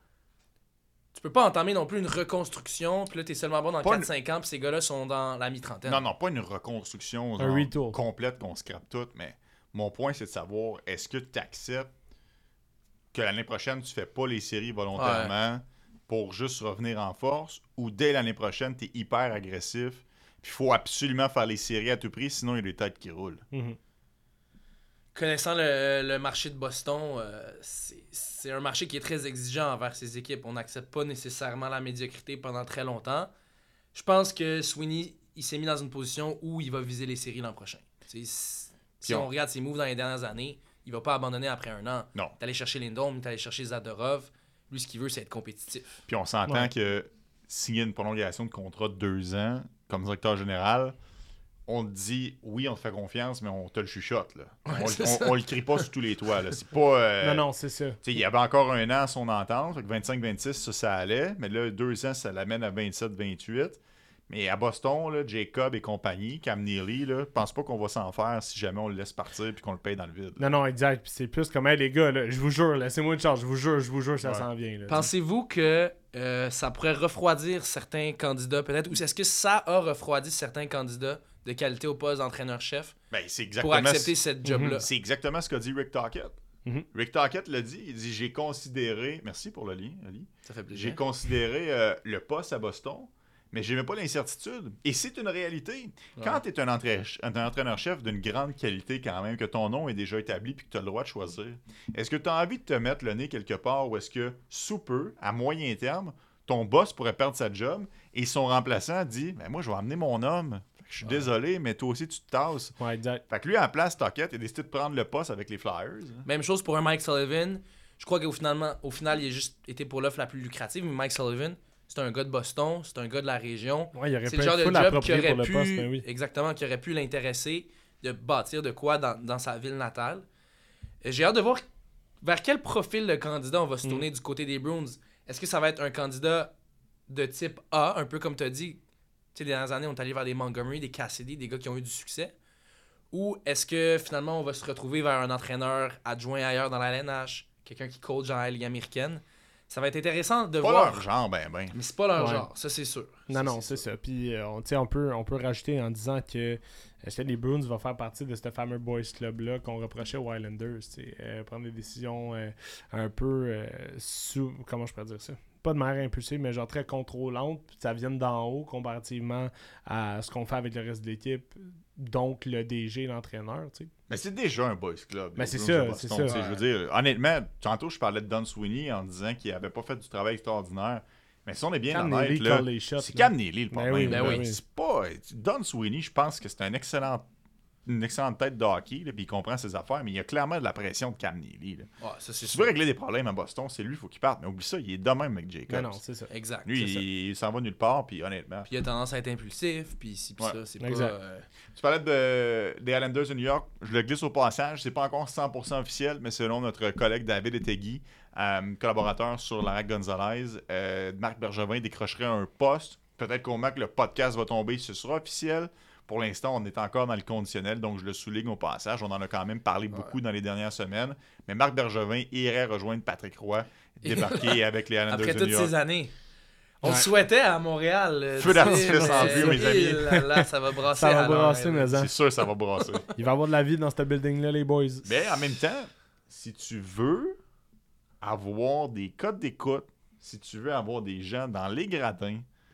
Tu peux pas entamer non plus une reconstruction, puis là, t'es seulement bon dans Pas quatre cinq ans, puis ces gars-là sont dans la mi-trentaine. Non, non, pas une reconstruction Un genre, retool. complète qu'on scrape tout, mais mon point, c'est de savoir, est-ce que tu acceptes que l'année prochaine, tu fais pas les séries volontairement pour juste revenir en force, ou dès l'année prochaine, tu es hyper agressif, puis il faut absolument faire les séries à tout prix, sinon il y a des têtes qui roulent. Mhm. Connaissant le, le marché de Boston, euh, c'est c'est un marché qui est très exigeant envers ses équipes. On n'accepte pas nécessairement la médiocrité pendant très longtemps. Je pense que Sweeney, il s'est mis dans une position où il va viser les séries l'an prochain. T'sais, si si on- on regarde ses moves dans les dernières années, il va pas abandonner après un an. Non. T'es allé chercher Lindholm, t'es allé chercher Zadorov. Lui, ce qu'il veut, c'est être compétitif. Puis on s'entend Ouais. que signer une prolongation de contrat de deux ans comme directeur général, on te dit oui, on te fait confiance, mais on te le chuchote. Là. Ouais, on, c'est on- ça. on le crie pas sur tous les toits. Là. C'est pas. euh, Non, non, c'est ça. Tu sais, il y avait encore un an à son entente, fait que vingt-cinq vingt-six, ça, ça allait. Mais là, deux ans, ça l'amène à vingt-sept vingt-huit. Mais à Boston, là, Jacob et compagnie, Cam Neely, là, pense pas qu'on va s'en faire si jamais on le laisse partir et qu'on le paye dans le vide. là. Non, non, exact. Puis c'est plus comme, hey, les gars, là, je vous jure, laissez-moi une chance, je vous jure, je vous jure, ça Ouais. s'en vient. Là, Pensez-vous que euh, ça pourrait refroidir certains candidats, peut-être? Ou est-ce que ça a refroidi certains candidats de qualité au poste d'entraîneur-chef Ben, c'est pour exactement, accepter cette job-là? c'est exactement ce qu'a dit Rick Tocchet. Mhm. Rick Tocchet l'a dit. Il dit j'ai considéré. Merci pour le lien, Ali. Ça fait J'ai plaisir. considéré euh, le poste à Boston, mais j'aimais pas l'incertitude. Et c'est une réalité. Quand tu es un, entra- un entraîneur-chef d'une grande qualité quand même, que ton nom est déjà établi puis que tu as le droit de choisir, est-ce que tu as envie de te mettre le nez quelque part où est-ce que, sous peu, à moyen terme, ton boss pourrait perdre sa job et son remplaçant dit ben, « Moi, je vais amener mon homme. Fait que Je suis Ouais. désolé, mais toi aussi, tu te tasses. Ouais, exact. » Fait que lui, à la place, Tocchet, il a décidé de prendre le poste avec les Flyers. hein. Même chose pour un Mike Sullivan. Je crois qu'au finalement, au final, il a juste été pour l'offre la plus lucrative. Mais Mike Sullivan, c'est un gars de Boston, c'est un gars de la région. Ouais, il aurait C'est pu le genre être de full job qui approprié aurait pour pu, le poste, ben oui. exactement, qui aurait pu l'intéresser de bâtir de quoi dans, dans sa ville natale. Euh, J'ai hâte de voir vers quel profil de candidat on va se Mm. tourner du côté des Bruins. Est-ce que ça va être un candidat de type A, un peu comme tu as dit, tu sais, les dernières années, on est allé vers des Montgomery, des Cassidy, des gars qui ont eu du succès? Ou est-ce que finalement on va se retrouver vers un entraîneur adjoint ailleurs dans la L N H, quelqu'un qui coach dans la Ligue américaine? Ça va être intéressant de Pas voir. leur genre, ben, ben. Mais c'est pas leur Ouais. genre, ça c'est sûr. Non, Ça, non, c'est ça. Puis, euh, on, tu sais, on, peut, on peut rajouter en disant que est-ce que les Bruins vont faire partie de ce fameux boys club-là qu'on reprochait aux Islanders. tu sais, euh, prendre des décisions euh, un peu euh, sous. Comment je pourrais dire ça? Pas de manière impulsive, mais genre très contrôlante. Puis ça vient d'en haut comparativement à ce qu'on fait avec le reste de l'équipe. Donc, le D G, l'entraîneur, tu sais. Mais c'est déjà un boys club. Mais les c'est Bruins ça, de Boston, c'est ça. tu sais, Je veux dire, honnêtement, tantôt, je parlais de Don Sweeney en disant qu'il avait pas fait du travail extraordinaire. Mais si on est bien Cam honnête, Neely là, call les shots, c'est là. Cam Neely le Ben problème. oui, ben là. oui. C'est pas... Don Sweeney, je pense que c'est un excellent... une excellente tête de hockey, là, puis il comprend ses affaires, mais il y a clairement de la pression de Cam Neely. là. Ouais, ça c'est Si tu sûr. veux régler des problèmes à Boston, c'est lui, il faut qu'il parte. Mais oublie ça, il est de même avec Jacobs. Non, non, c'est ça. Exact. Lui, c'est ça. il, il s'en va nulle part, puis honnêtement. Puis il a tendance à être impulsif, puis si puis Ouais, ça, c'est pas... exact. euh, Tu parlais de, des Islanders de New York. Je le glisse au passage. C'est pas encore cent pour cent officiel, mais selon notre collègue David Etegui, euh, collaborateur sur Larac Gonzalez, euh, Marc Bergevin décrocherait un poste. Peut-être qu'au moment que le podcast va tomber, ce sera officiel. Pour l'instant, on est encore dans le conditionnel, donc je le souligne au passage. On en a quand même parlé beaucoup dans les dernières semaines. Mais Marc Bergevin irait rejoindre Patrick Roy, débarquer avec les Islanders Après de toutes New York. ces années. On Ouais. le souhaitait à Montréal. euh, Feu tu sais, d'artifice en mais- vue, mes amis. Eh là là, ça va brasser Ça va à l'heure, brasser, là. mais hein. C'est sûr, ça va brasser. Il va y avoir de la vie dans ce building-là, les boys. Mais en même temps, si tu veux avoir des codes d'écoute, si tu veux avoir des gens dans les gradins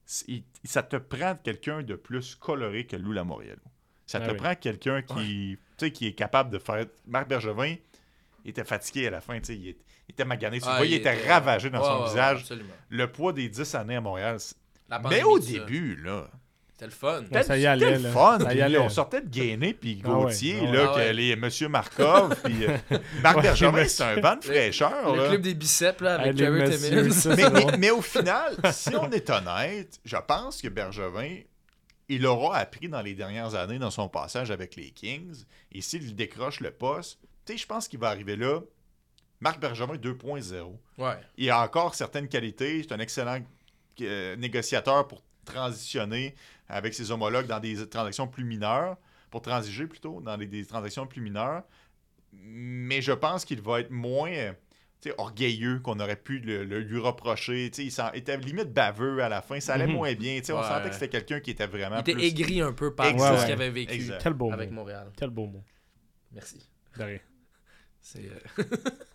il, ça te prend quelqu'un de plus coloré que Lou Lamoriello. Ça Ah te oui. prend quelqu'un qui, tu sais, qui est capable de faire... Marc Bergevin, il était fatigué à la fin, tu sais, il, était- il était magané. Tu Ah, vois, il, il était, était- ravagé dans Ouais, son ouais, visage. ouais, absolument. Le poids des dix années à Montréal. c'est- La Mais pandémie, au tout ça. début, là... C'était le fun. Ouais, ça y allait, C'était le là. fun. Ça y puis allait. on sortait de Gainé puis Ah ouais, Gauthier, ah ouais. là, Ah que ouais. les Monsieur Markov, puis euh, Marc Ouais, Bergevin, mais- c'est un vent de fraîcheur. Le là. club des biceps, là, avec Ah, les Jared messieurs, Timmins. ça, mais, c'est mais- drôle. mais au final, si on est honnête, je pense que Bergevin, il aura appris dans les dernières années dans son passage avec les Kings. Et s'il décroche le poste, tu sais, je pense qu'il va arriver là. Marc Bergevin deux point zéro. Ouais. Il a encore certaines qualités. C'est un excellent euh, négociateur pour transitionner avec ses homologues dans des transactions plus mineures, pour transiger plutôt dans des, des transactions plus mineures. Mais je pense qu'il va être moins euh, tu sais, orgueilleux qu'on aurait pu le, le lui reprocher. Tu sais, il s'en- était limite baveux à la fin. Ça allait Mhm. moins bien. Tu sais, On Ouais. sentait que c'était quelqu'un qui était vraiment Il était plus... aigri un peu par Exact. tout ce Ouais, qu'il ouais. avait vécu Exact. Quel beau avec mot. Montréal. Quel beau mot. Merci. De rien. C'est. euh,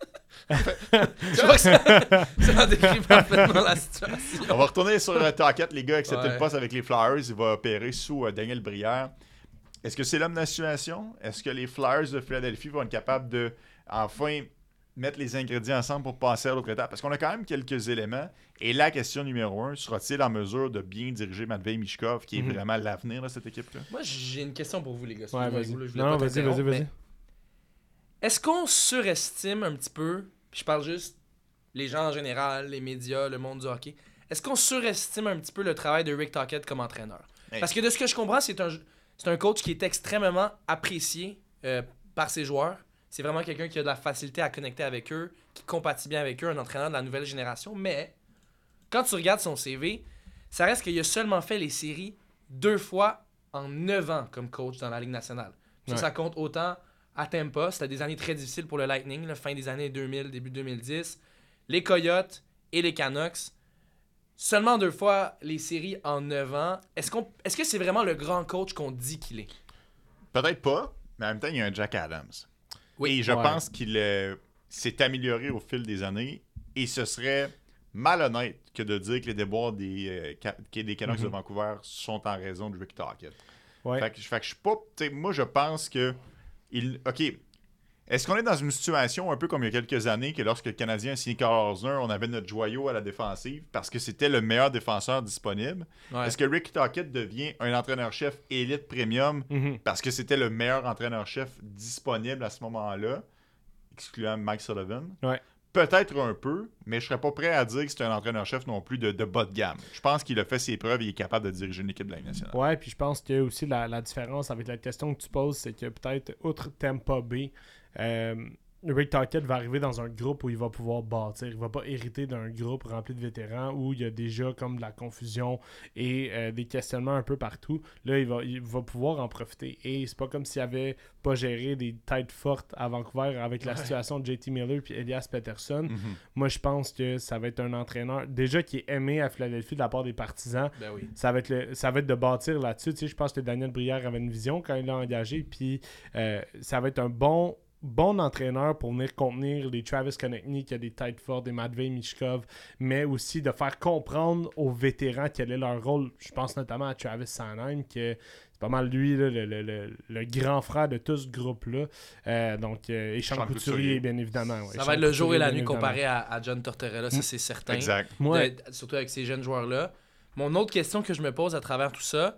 Je crois que ça, ça décrit parfaitement la situation. On va retourner sur euh, Talkett. Les gars ont accepté Ouais. le poste avec les Flyers. Il va opérer sous euh, Daniel Brière. Est-ce que c'est l'homme de la situation? Est-ce que les Flyers de Philadelphie vont être capables de enfin mettre les ingrédients ensemble pour passer à l'autre étape? Parce qu'on a quand même quelques éléments. Et la question numéro un, sera-t-il en mesure de bien diriger Matvei Michkov, qui est Mhm. vraiment l'avenir de cette équipe-là? Moi, j'ai une question pour vous, les gars. Ouais, Excusez-moi, vas-y. je voulais- je voulais Non, pas vas-y, vas-y, t'interrompre, vas-y. mais Est-ce qu'on surestime un petit peu, puis je parle juste les gens en général, les médias, le monde du hockey, est-ce qu'on surestime un petit peu le travail de Rick Tocchet comme entraîneur? Hey. Parce que de ce que je comprends, c'est un, c'est un coach qui est extrêmement apprécié euh, par ses joueurs. C'est vraiment quelqu'un qui a de la facilité à connecter avec eux, qui compatit bien avec eux, un entraîneur de la nouvelle génération. Mais quand tu regardes son C V, ça reste qu'il a seulement fait les séries deux fois en neuf ans comme coach dans la Ligue nationale. Ça, Ouais. ça compte autant à Tampa. C'était des années très difficiles pour le Lightning, la fin des années deux mille, début deux mille dix. Les Coyotes et les Canucks. Seulement deux fois les séries en neuf ans. Est-ce, qu'on, est-ce que c'est vraiment le grand coach qu'on dit qu'il est? Peut-être pas, mais en même temps, il y a un Jack Adams. Oui. Et je Ouais. pense qu'il euh, s'est amélioré au fil des années. Et ce serait malhonnête que de dire que les déboires des, euh, Ca- que des Canucks Mhm. de Vancouver sont en raison de Rick Tocchet. Ouais. Fait que, fait que je suis pas. tu sais, Moi, je pense que. Il, OK. Est-ce qu'on est dans une situation un peu comme il y a quelques années que lorsque le Canadien a signé Carl Osner, on avait notre joyau à la défensive parce que c'était le meilleur défenseur disponible? Ouais. Est-ce que Rick Tocchet devient un entraîneur-chef élite premium Mhm. parce que c'était le meilleur entraîneur-chef disponible à ce moment-là, excluant Mike Sullivan? Ouais. Peut-être un peu, mais je serais pas prêt à dire que c'est un entraîneur-chef non plus de, de bas de gamme. Je pense qu'il a fait ses preuves et il est capable de diriger une équipe de la Ligue nationale. Ouais, puis je pense que aussi la, la différence avec la question que tu poses, c'est que peut-être, outre Tampa Bay, euh, Rick Tocchet va arriver dans un groupe où il va pouvoir bâtir. Il va pas hériter d'un groupe rempli de vétérans où il y a déjà comme de la confusion et euh, des questionnements un peu partout. Là, il va, il va pouvoir en profiter. Et c'est pas comme s'il avait pas géré des têtes fortes à Vancouver avec la Ouais. situation de J T Miller puis Elias Pettersson. Mhm. Moi, je pense que ça va être un entraîneur déjà qui est aimé à Philadelphie de la part des partisans. Ben oui. Ça va être le, ça va être de bâtir là-dessus. Tu sais, je pense que Daniel Brière avait une vision quand il l'a engagé. Puis euh, ça va être un bon, bon entraîneur pour venir contenir les Travis Konechny qui a des têtes fortes, des Matvei Michkov, mais aussi de faire comprendre aux vétérans quel est leur rôle. Je pense notamment à Travis Sanheim, que c'est pas mal lui, là, le, le, le, le grand frère de tout ce groupe-là. Euh, donc, euh, et Sean Sean Couturier, Couturier. bien évidemment. ouais. Ça Sean va être le jour et Couturier, la bien nuit évidemment. comparé à, à John Tortorella, ça c'est certain. Exact. Ouais. De- surtout avec ces jeunes joueurs-là. Mon autre question que je me pose à travers tout ça,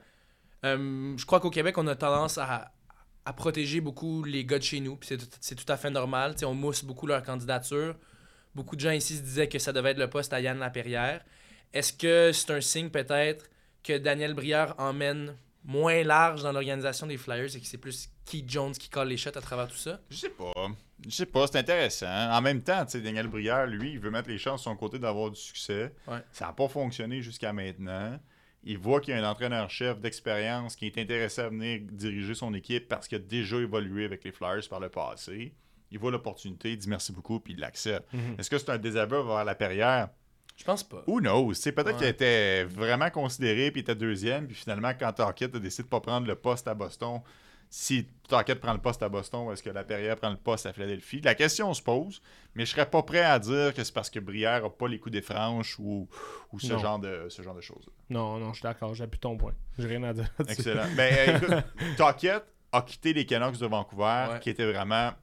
euh, je crois qu'au Québec, on a tendance à, à protéger beaucoup les gars de chez nous, puis c'est, tout- c'est tout à fait normal. T'sais, on mousse beaucoup leur candidature. Beaucoup de gens ici se disaient que ça devait être le poste à Yann Laperrière. Est-ce que c'est un signe peut-être que Daniel Brière emmène moins large dans l'organisation des Flyers et que c'est plus Keith Jones qui colle les shots à travers tout ça? Je sais pas. Je sais pas, c'est intéressant. En même temps, tu sais, Daniel Brière, lui, il veut mettre les chances de son côté d'avoir du succès. Ouais. Ça n'a pas fonctionné jusqu'à maintenant. Il voit qu'il y a un entraîneur-chef d'expérience qui est intéressé à venir diriger son équipe parce qu'il a déjà évolué avec les Flyers par le passé. Il voit l'opportunité, il dit merci beaucoup, puis il l'accepte. Mhm. Est-ce que c'est un désaveu vers la Perrière? Je pense pas. Who knows? C'est peut-être Ouais. qu'il était vraiment considéré, puis il était deuxième, puis finalement, quand Tocchet a décidé de ne pas prendre le poste à Boston, si Tocchet prend le poste à Boston, est-ce que Laperrière prend le poste à Philadelphie? La question se pose, mais je serais pas prêt à dire que c'est parce que Brière n'a pas les coups des franches ou, ou ce, genre de, ce genre de choses. Non, non, je suis d'accord, j'appuie ton point. J'ai rien à dire là-dessus. Excellent. Ben, écoute, Tocchet a quitté les Canucks de Vancouver, Ouais. qui était vraiment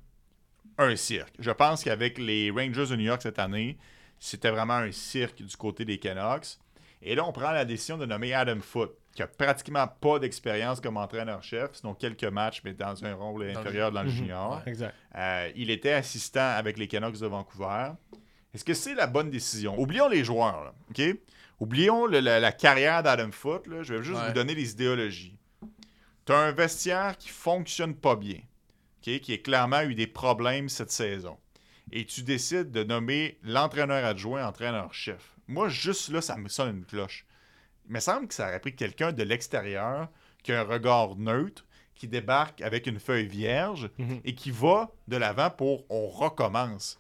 un cirque. Je pense qu'avec les Rangers de New York cette année, c'était vraiment un cirque du côté des Canucks. Et là, on prend la décision de nommer Adam Foote, qui a pratiquement pas d'expérience comme entraîneur-chef, sinon quelques matchs, mais dans un rôle Dans inférieur le... dans le Mhm. junior. Ouais. Exact. Euh, il était assistant avec les Canucks de Vancouver. Est-ce que c'est la bonne décision? Oublions les joueurs, là, OK? Oublions le- la, la carrière d'Adam Foote. Là. Je vais juste Ouais. vous donner les idéologies. Tu as un vestiaire qui fonctionne pas bien, OK? Qui a clairement eu des problèmes cette saison. Et tu décides de nommer l'entraîneur adjoint entraîneur-chef. Moi, juste là, ça me sonne une cloche. Il me semble que ça aurait pris quelqu'un de l'extérieur qui a un regard neutre, qui débarque avec une feuille vierge Mhm. et qui va de l'avant pour « on recommence ».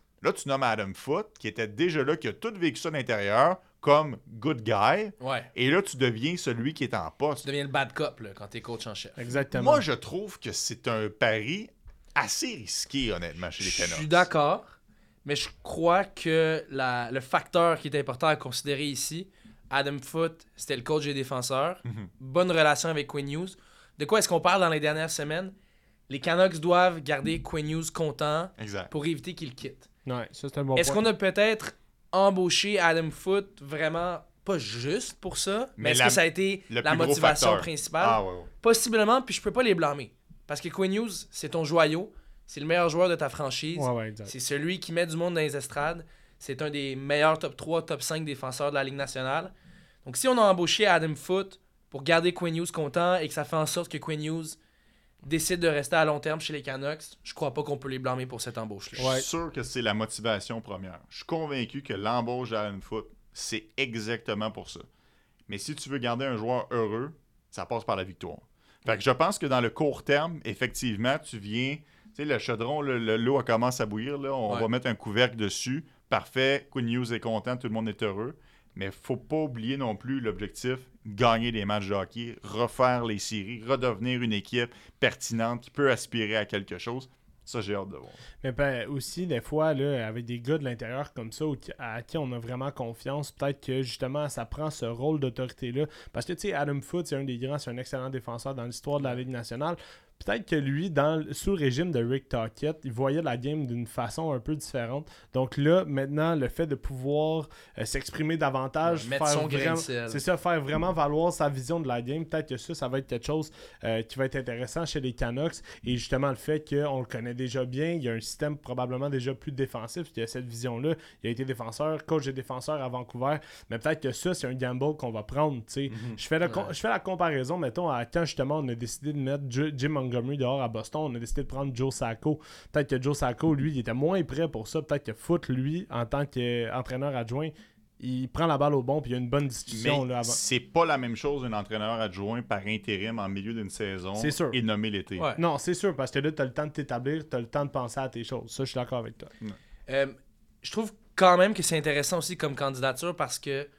Là, tu nommes Adam Foote, qui était déjà là, qui a tout vécu ça à l'intérieur, comme good guy. Ouais. Et là, tu deviens celui qui est en poste. Tu deviens le bad cop là, quand t'es coach en chef. Exactement. Moi, je trouve que c'est un pari assez risqué, honnêtement, chez les Je Canucks. suis d'accord, mais je crois que la, le facteur qui est important à considérer ici, Adam Foote, c'était le coach des défenseurs. Mhm. Bonne relation avec Quinn Hughes. De quoi est-ce qu'on parle dans les dernières semaines? Les Canucks doivent garder Quinn Hughes content Exact. pour éviter qu'il quitte. Ouais, ça, c'est un bon Est-ce point. qu'on a peut-être embauché Adam Foote vraiment pas juste pour ça, mais, Mais est-ce la- que ça a été le la plus gros motivation facteur. principale? Ah, ouais, ouais. Possiblement, puis je peux pas les blâmer. Parce que Quinn Hughes, c'est ton joyau, c'est le meilleur joueur de ta franchise, Ouais, ouais, exact. c'est celui qui met du monde dans les estrades, c'est un des meilleurs top trois, top cinq défenseurs de la Ligue nationale. Donc si on a embauché Adam Foote pour garder Quinn Hughes content et que ça fait en sorte que Quinn Hughes décide de rester à long terme chez les Canucks, je crois pas qu'on peut les blâmer pour cette embauche-là. Je suis sûr que c'est la motivation première. Je suis convaincu que l'embauche d'Alan Foote, c'est exactement pour ça. Mais si tu veux garder un joueur heureux, ça passe par la victoire. Fait que je pense que dans le court terme, effectivement, tu viens... Tu sais, le chaudron, le- le- l'eau commence à bouillir. Là, on Ouais. va mettre un couvercle dessus. Parfait. Quinn Hughes est content. Tout le monde est heureux. Mais faut pas oublier non plus l'objectif, gagner des matchs de hockey, refaire les séries, redevenir une équipe pertinente qui peut aspirer à quelque chose. Ça, j'ai hâte de voir. Mais ben, aussi, des fois, là, avec des gars de l'intérieur comme ça, ou qui- à qui on a vraiment confiance, peut-être que justement, ça prend ce rôle d'autorité-là. Parce que, tu sais, Adam Foote, c'est un des grands, c'est un excellent défenseur dans l'histoire de la Ligue nationale. Peut-être que lui, dans, sous le régime de Rick Tocchet, il voyait la game d'une façon un peu différente. Donc là, maintenant, le fait de pouvoir euh, s'exprimer davantage, Ouais, mettre faire son grain de vraiment- sel. c'est ça, faire vraiment valoir sa vision de la game, peut-être que ça, ça va être quelque chose euh, qui va être intéressant chez les Canucks. Et justement, le fait qu'on le connaît déjà bien, il y a un système probablement déjà plus défensif, il y a cette vision-là. Il a été défenseur, coach des défenseurs à Vancouver, mais peut-être que ça, c'est un gamble qu'on va prendre. tu sais. Je fais le con- Ouais. je fais la comparaison, mettons, à quand justement on a décidé de mettre J- Jim Montgomery dehors à Boston, on a décidé de prendre Joe Sacco. Peut-être que Joe Sacco, lui, il était moins prêt pour ça. Peut-être que Foote, lui, en tant qu'entraîneur adjoint, il prend la balle au bon, puis il y a une bonne discussion Mais là, avant. c'est pas la même chose d'un entraîneur adjoint par intérim en milieu d'une saison C'est sûr. et nommé l'été. Ouais. Non, c'est sûr, parce que là, tu as le temps de t'établir, tu as le temps de penser à tes choses. Ça, je suis d'accord avec toi. Euh, je trouve quand même que c'est intéressant aussi comme candidature parce que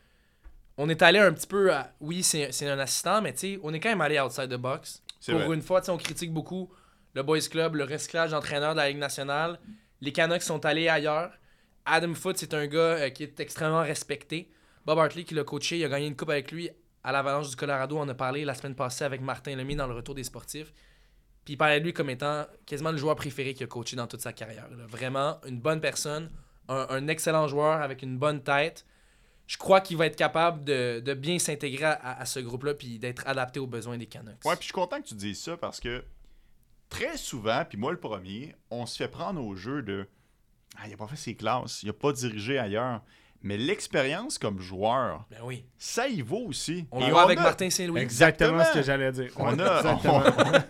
on est allé un petit peu à... Oui, c'est c'est un assistant, mais tu sais, on est quand même allé outside the box. C'est Pour vrai. une fois, tu sais, on critique beaucoup le Boys Club, le recyclage d'entraîneurs de la Ligue nationale. Les Canucks sont allés ailleurs. Adam Foote, c'est un gars euh, qui est extrêmement respecté. Bob Hartley, qui l'a coaché, il a gagné une coupe avec lui à l'Avalanche du Colorado. On en a parlé la semaine passée avec Martin Lemay dans le retour des sportifs. Puis il parlait de lui comme étant quasiment le joueur préféré qu'il a coaché dans toute sa carrière. là. Vraiment une bonne personne, un, un excellent joueur avec une bonne tête. Je crois qu'il va être capable de, de bien s'intégrer à, à ce groupe-là puis d'être adapté aux besoins des Canucks. Ouais, puis je suis content que tu dises ça parce que très souvent, puis moi le premier, on se fait prendre au jeu de ah, il a pas fait ses classes, il a pas dirigé ailleurs. Mais l'expérience comme joueur, Ben oui. ça y vaut aussi. On Et le voit avec a- Martin Saint-Louis. Exactement ce que j'allais dire. On Ouais, a, exactement.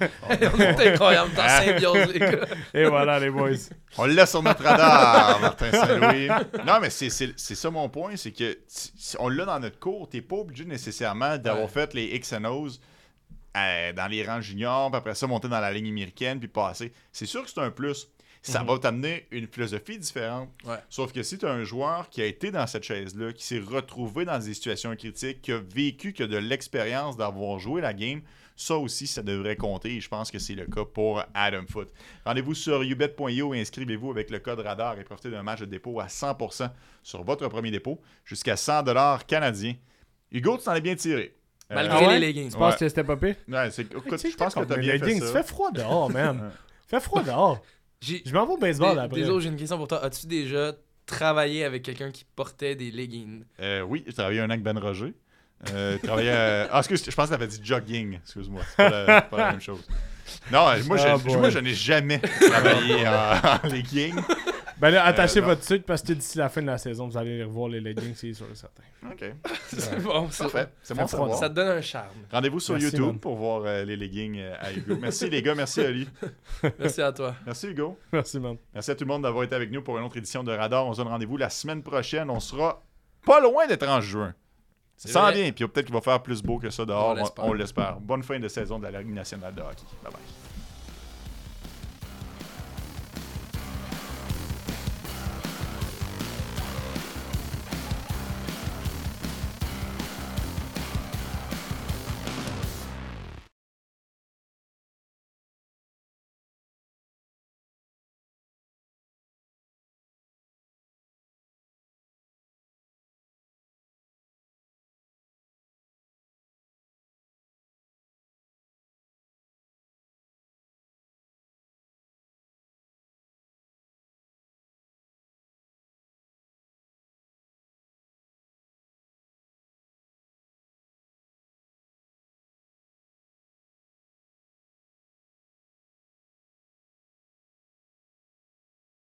On est incroyable dans symbiose, les gars. Et voilà, les boys. On l'a sur notre radar, Martin Saint-Louis. Non, mais c'est, c'est, c'est ça mon point, c'est que si on l'a dans notre cours, t'es pas obligé nécessairement d'avoir Ouais. fait les X and O's euh, dans les rangs juniors, puis après ça, monter dans la ligne américaine, puis passer. C'est sûr que c'est un plus. Ça Mhm. va t'amener une philosophie différente. Ouais. Sauf que si tu as un joueur qui a été dans cette chaise-là, qui s'est retrouvé dans des situations critiques, qui a vécu, qui a de l'expérience d'avoir joué la game, Ça aussi, ça devrait compter et je pense que c'est le cas pour Adam Foote. Rendez-vous sur u bet point i o et inscrivez-vous avec le code radar et profitez d'un match de dépôt à cent pour cent sur votre premier dépôt jusqu'à cent dollars canadiens. Hugo, tu t'en es bien tiré. Malgré Ah ouais? les leggings. Tu penses Ouais. que c'était pas pire? Ouais, c'est, écoute, Tu sais, je pense que t'as tu as bien fait leggings, ça. Il fait froid dehors, man. fait froid dehors. J'ai... Je m'en vais au baseball Dé- après. Désolé, j'ai une question pour toi. As-tu déjà travaillé avec quelqu'un qui portait des leggings? Euh, oui, j'ai travaillé un an avec Ben Roger. Euh, j'ai travaillé à... Ah, excuse, je pense que tu avais dit jogging. Excuse-moi, c'est pas la, c'est pas la même chose. Non, moi, je, Ah, je- boy. moi je n'ai jamais travaillé en, en legging. Ben là, attachez Euh, non. votre sucre parce que d'ici la fin de la saison, vous allez revoir les leggings, c'est sûr et certain. OK, C'est bon, c'est parfait. C'est bon de Ça savoir. Ça te donne un charme. Rendez-vous sur Merci, YouTube man. pour voir euh, les leggings euh, à Hugo. Merci les gars, merci Ali. Merci à toi. Merci Hugo. Merci, man. Merci à tout le monde d'avoir été avec nous pour une autre édition de Radar. On se donne rendez-vous la semaine prochaine. On sera pas loin d'être en juin. C'est Ça vrai. vient, puis peut-être qu'il va faire plus beau que ça dehors. On l'espère. On, on l'espère. Bonne fin de saison de la Ligue nationale de hockey. Bye bye.